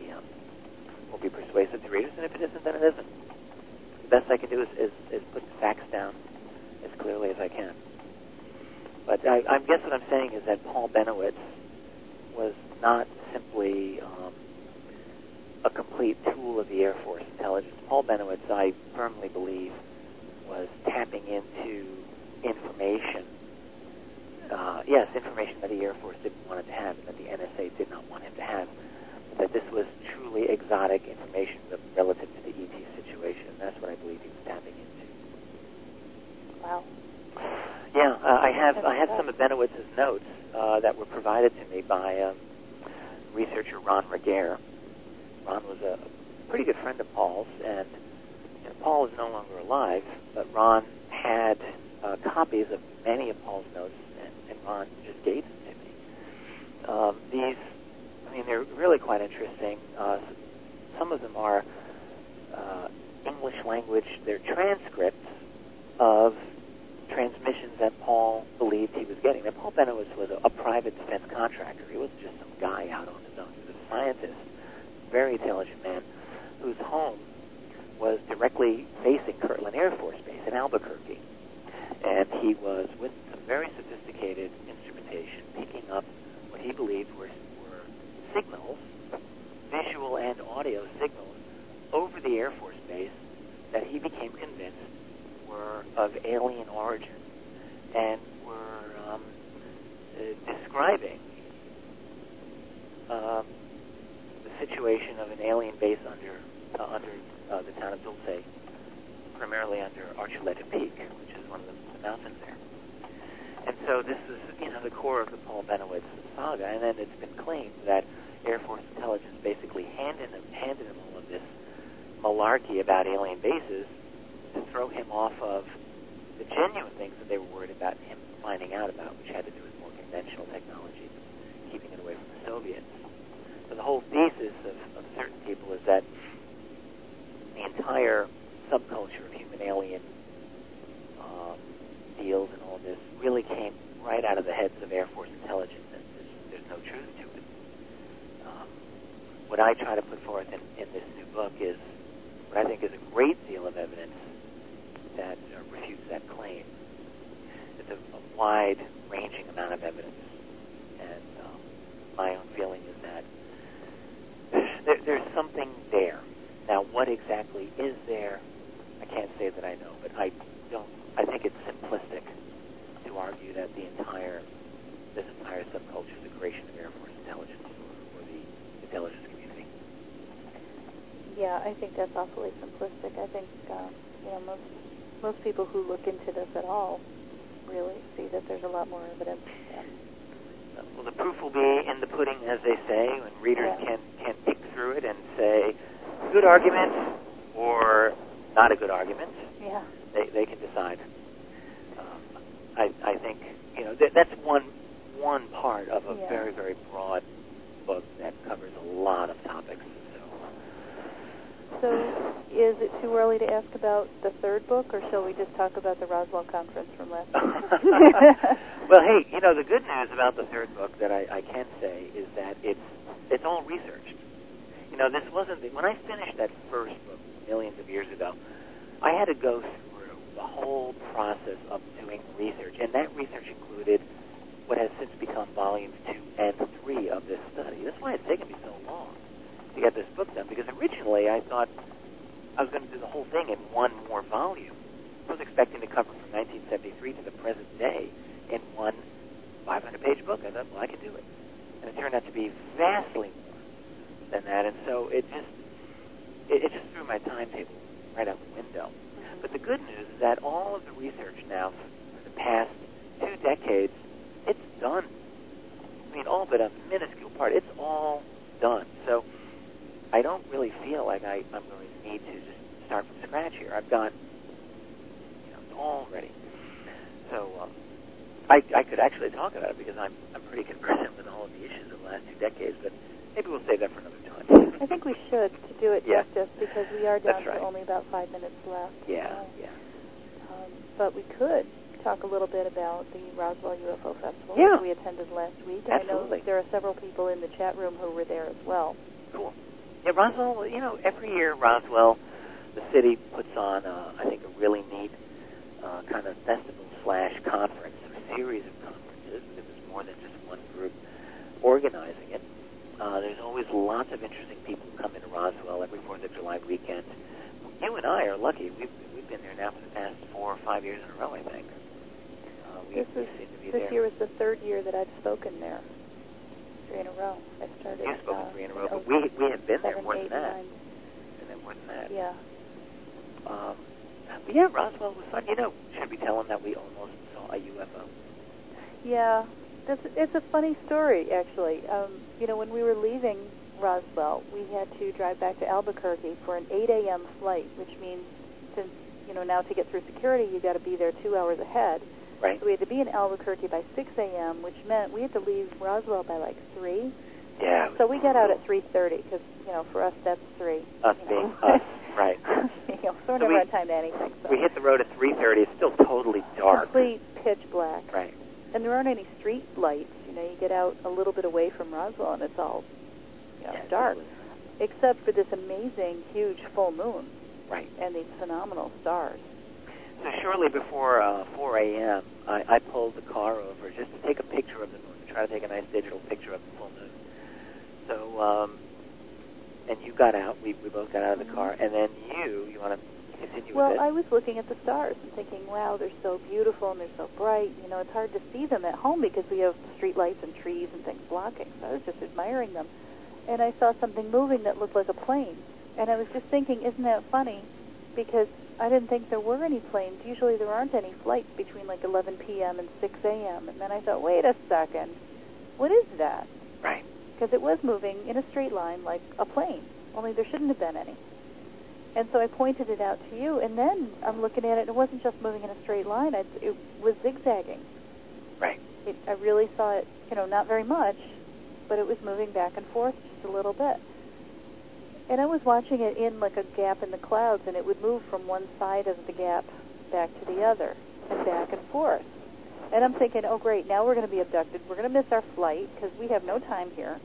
B: will be persuasive to readers, and if it isn't, then it isn't. The best I can do is put the facts down as clearly as I can. But I guess what I'm saying is that Paul Bennewitz was not simply a complete tool of the Air Force intelligence. Paul Bennewitz, I firmly believe, was tapping into information. Yes, information that the Air Force didn't want him to have, and that the NSA did not want him to have. But that this was truly exotic information relative to the ET situation. That's what I believe he was tapping into.
A: Wow.
B: Yeah, I have some of Bennewitz's notes that were provided to me by researcher Ron Regehr. Ron was a pretty good friend of Paul's, and Paul is no longer alive, but Ron had copies of many of Paul's notes, and Ron just gave them to me. They're really quite interesting. Some of them are English language. They're transcripts of transmissions that Paul believed he was getting. Now, Paul Bennewitz was a private defense contractor. He wasn't just some guy out on his own. He was a scientist, very intelligent man, whose home was directly facing Kirtland Air Force Base in Albuquerque. And he was, with some very sophisticated instrumentation, picking up what he believed were signals, visual and audio signals, over the Air Force Base that he became convinced were of alien origin and were describing the situation of an alien base under the town of Dulce, primarily under Archuleta Peak, which is one of the mountains there. And so this is, the core of the Paul Bennewitz saga. And then it's been claimed that Air Force intelligence basically handed him all of this malarkey about alien bases to throw him off of the genuine things that they were worried about him finding out about, which had to do with more conventional technology, keeping it away from the Soviets. So the whole thesis of certain people is that the entire subculture of human-alien deals and all this really came right out of the heads of Air Force intelligence, and there's no truth to it. What I try to put forth in this new book is what I think is a great deal of evidence that refutes that claim. It's a wide-ranging amount of evidence, and my own feeling is that there's something there. Now, what exactly is there, I can't say that I know, but I think it's simplistic to argue that this entire subculture is a creation of Air Force intelligence or the intelligence community.
A: Yeah, I think that's awfully simplistic. I think most people who look into this at all really see that there's a lot more evidence.
B: Well, the proof will be in the pudding, as they say, when readers can pick through it and say, good argument or not a good argument.
A: Yeah.
B: They can decide. I think that's one part of a very, very broad book that covers a lot of topics.
A: So is it too early to ask about the third book, or shall we just talk about the Roswell conference from last week?
B: Well, hey, the good news about the third book that I can say is that it's all researched. This wasn't when I finished that first book millions of years ago, I had to go through the whole process of doing research, and that research included what has since become volumes 2 and 3 of this study. That's why it's taken me so long to get this book done, because originally I thought I was going to do the whole thing in one more volume. I was expecting to cover from 1973 to the present day in one 500-page book. I thought, well, I can do it. And it turned out to be vastly more than that, and so it just threw my timetable right out the window. But the good news is that all of the research now for the past 2 decades, it's done. I mean, all but a minuscule part. It's all done. So I don't really feel like I'm going to need to just start from scratch here. I've got, it's all ready. So I could actually talk about it because I'm pretty conversant with all of the issues of the last 2 decades, but maybe we'll save that for another time.
A: I think we should to do it justice because we are down to only about 5 minutes left.
B: Yeah.
A: But we could talk a little bit about the Roswell UFO Festival that we attended last week. And
B: Absolutely.
A: I know there are several people in the chat room who were there as well.
B: Cool. Yeah, Roswell, every year Roswell, the city puts on, I think, a really neat kind of festival/conference, or series of conferences, because there's more than just one group organizing it. There's always lots of interesting people who come into Roswell every 4th of July weekend. You and I are lucky. We've been there now for the past 4 or 5 years in a row, I think.
A: This year was the 3rd year that I've spoken there. 3 in a row. I started.
B: You've spoken 3 in a row, but we have been there more than that. Been there more than that.
A: Yeah.
B: But yeah, Roswell was fun. Should we tell them that we almost saw a UFO?
A: Yeah. It's a funny story, actually. When we were leaving Roswell, we had to drive back to Albuquerque for an 8 a.m. flight, which means since, now to get through security, you got to be there 2 hours ahead.
B: Right.
A: So we had to be in Albuquerque by 6 a.m., which meant we had to leave Roswell by like 3.
B: Yeah.
A: So we got out at 3:30 because, for us, that's 3.
B: Us being us, right.
A: So we're never on time to anything. So.
B: We hit the road at 3:30. It's still totally dark.
A: Complete pitch black.
B: Right.
A: And there aren't any street lights. You get out a little bit away from Roswell, and it's all dark, except for this amazing, huge full moon.
B: Right.
A: And these phenomenal stars.
B: So shortly before 4 a.m., I pulled the car over just to take a picture of the moon, to try to take a nice digital picture of the full moon. So, and you got out. We both got out of the car, and then you want to continue with it?
A: Well, I was looking at the stars and thinking, wow, they're so beautiful and they're so bright. It's hard to see them at home because we have street lights and trees and things blocking. So I was just admiring them. And I saw something moving that looked like a plane. And I was just thinking, isn't that funny? Because I didn't think there were any planes. Usually there aren't any flights between like 11 p.m. and 6 a.m. And then I thought, wait a second, what is that?
B: Right.
A: Because it was moving in a straight line like a plane, only there shouldn't have been any. And so I pointed it out to you, and then I'm looking at it, and it wasn't just moving in a straight line. It was zigzagging.
B: Right.
A: I really saw it, not very much, but it was moving back and forth just a little bit. And I was watching it in like a gap in the clouds, and it would move from one side of the gap back to the other, and back and forth. And I'm thinking, oh, great, now we're going to be abducted. We're going to miss our flight because we have no time here.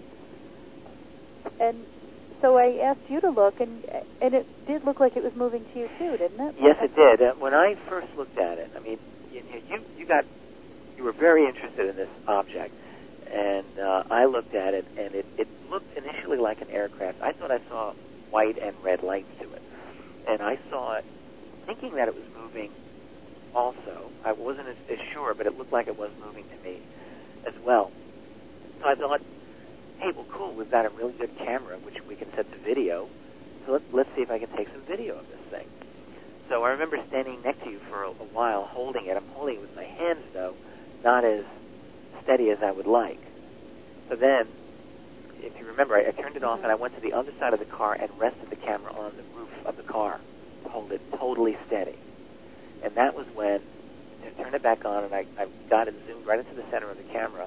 A: And so I asked you to look, and it did look like it was moving to you too, didn't it?
B: Yes, it did. When I first looked at it, I mean, you were very interested in this object, and I looked at it, and it looked initially like an aircraft. I thought I saw white and red lights to it, and I saw it thinking that it was moving also. I wasn't as sure, but it looked like it was moving to me as well. So I thought, hey, well, cool, we've got a really good camera, which we can set to video, so let's see if I can take some video of this thing. So I remember standing next to you for a while, holding it. I'm holding it with my hands, though, not as steady as I would like. So then, if you remember, I turned it off, and I went to the other side of the car and rested the camera on the roof of the car to hold it totally steady. And that was when I turned it back on, and I got it zoomed right into the center of the camera.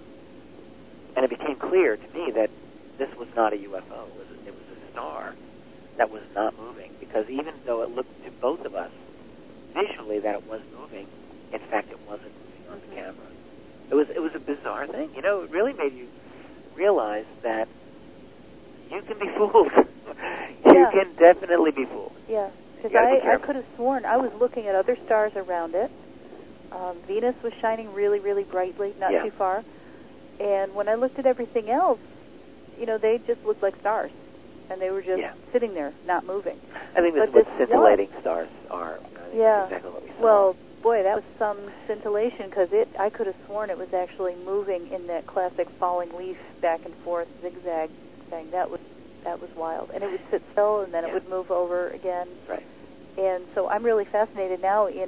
B: And it became clear to me that this was not a UFO. It was a star that was not moving. Because even though it looked to both of us visually that it was moving, in fact, it wasn't moving on the camera. It was a bizarre thing. It really made you realize that you can be fooled. You can definitely be fooled.
A: Yeah, because I could have sworn I was looking at other stars around it. Venus was shining really, really brightly, not too far. And when I looked at everything else, they just looked like stars. And they were just sitting there, not moving.
B: I think that's what scintillating stars are.
A: Yeah.
B: That's exactly what we saw.
A: Well, boy, that was some scintillation, because I could have sworn it was actually moving in that classic falling leaf back and forth zigzag thing. That was wild. And it would sit still, and then it would move over again.
B: Right.
A: And so I'm really fascinated now in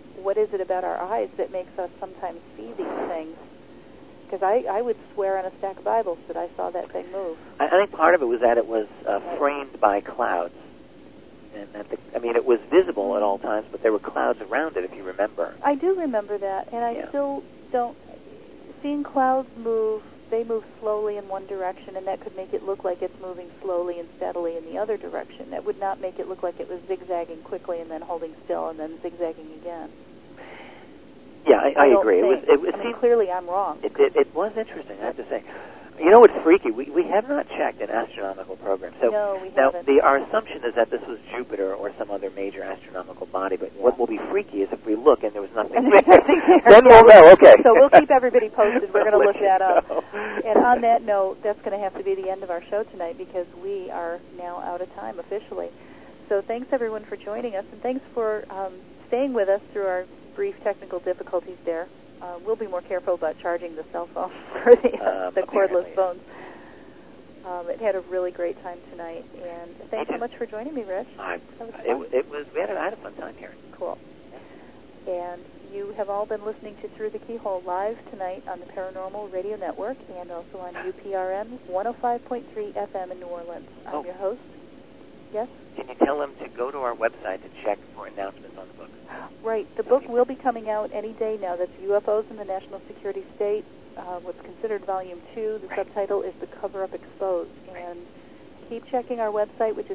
A: what is it about our eyes that makes us sometimes see these things? Because I would swear on a stack of Bibles that I saw that thing move.
B: I think part of it was that it was framed by clouds. And it was visible at all times, but there were clouds around it, if you remember.
A: I do remember that, and I still don't. Seeing clouds move, they move slowly in one direction, and that could make it look like it's moving slowly and steadily in the other direction. That would not make it look like it was zigzagging quickly and then holding still and then zigzagging again.
B: Yeah, I agree.
A: Clearly I'm wrong.
B: It was interesting, I have to say. You know what's freaky? We have not checked an astronomical program. So
A: no, we
B: haven't.
A: Now,
B: our assumption is that this was Jupiter or some other major astronomical body, but what will be freaky is if we look and there was nothing there. Then we'll know, okay.
A: So we'll keep everybody posted. We're going to look that up. And on that note, that's going to have to be the end of our show tonight because we are now out of time officially. So thanks, everyone, for joining us, and thanks for staying with us through our brief technical difficulties there. We'll be more careful about charging the cell phone for the cordless phones. It had a really great time tonight, and thanks so much for joining me, Rich.
B: We had a fun time here.
A: Cool. And you have all been listening to Through the Keyhole live tonight on the Paranormal Radio Network and also on UPRN 105.3 FM in New Orleans. I'm your host. Yes?
B: Can you tell them to go to our website to check for announcements on the book?
A: Right. The book will be coming out any day now. That's UFOs in the National Security State, what's considered Volume 2. The subtitle is The Cover-Up Exposed. And keep checking our website, which is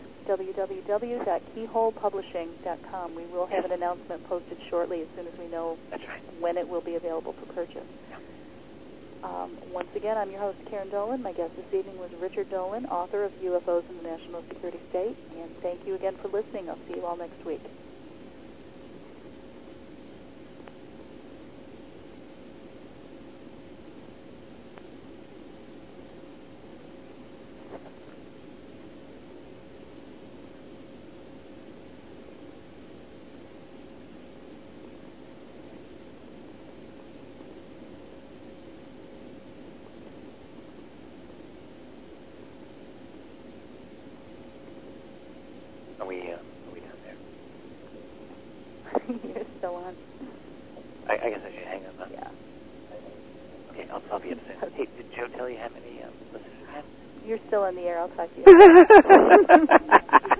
A: www.keyholepublishing.com. We will have an announcement posted shortly as soon as we know when it will be available for purchase. Once again, I'm your host, Karen Dolan. My guest this evening was Richard Dolan, author of UFOs in the National Security State. And thank you again for listening. I'll see you all next week.
B: Are we done there?
A: You're still on.
B: I guess I should hang up. Huh?
A: Yeah.
B: Okay, I'll be upset. Hey, did Joe tell you how many listeners we had?
A: You're still on the air. I'll talk to you.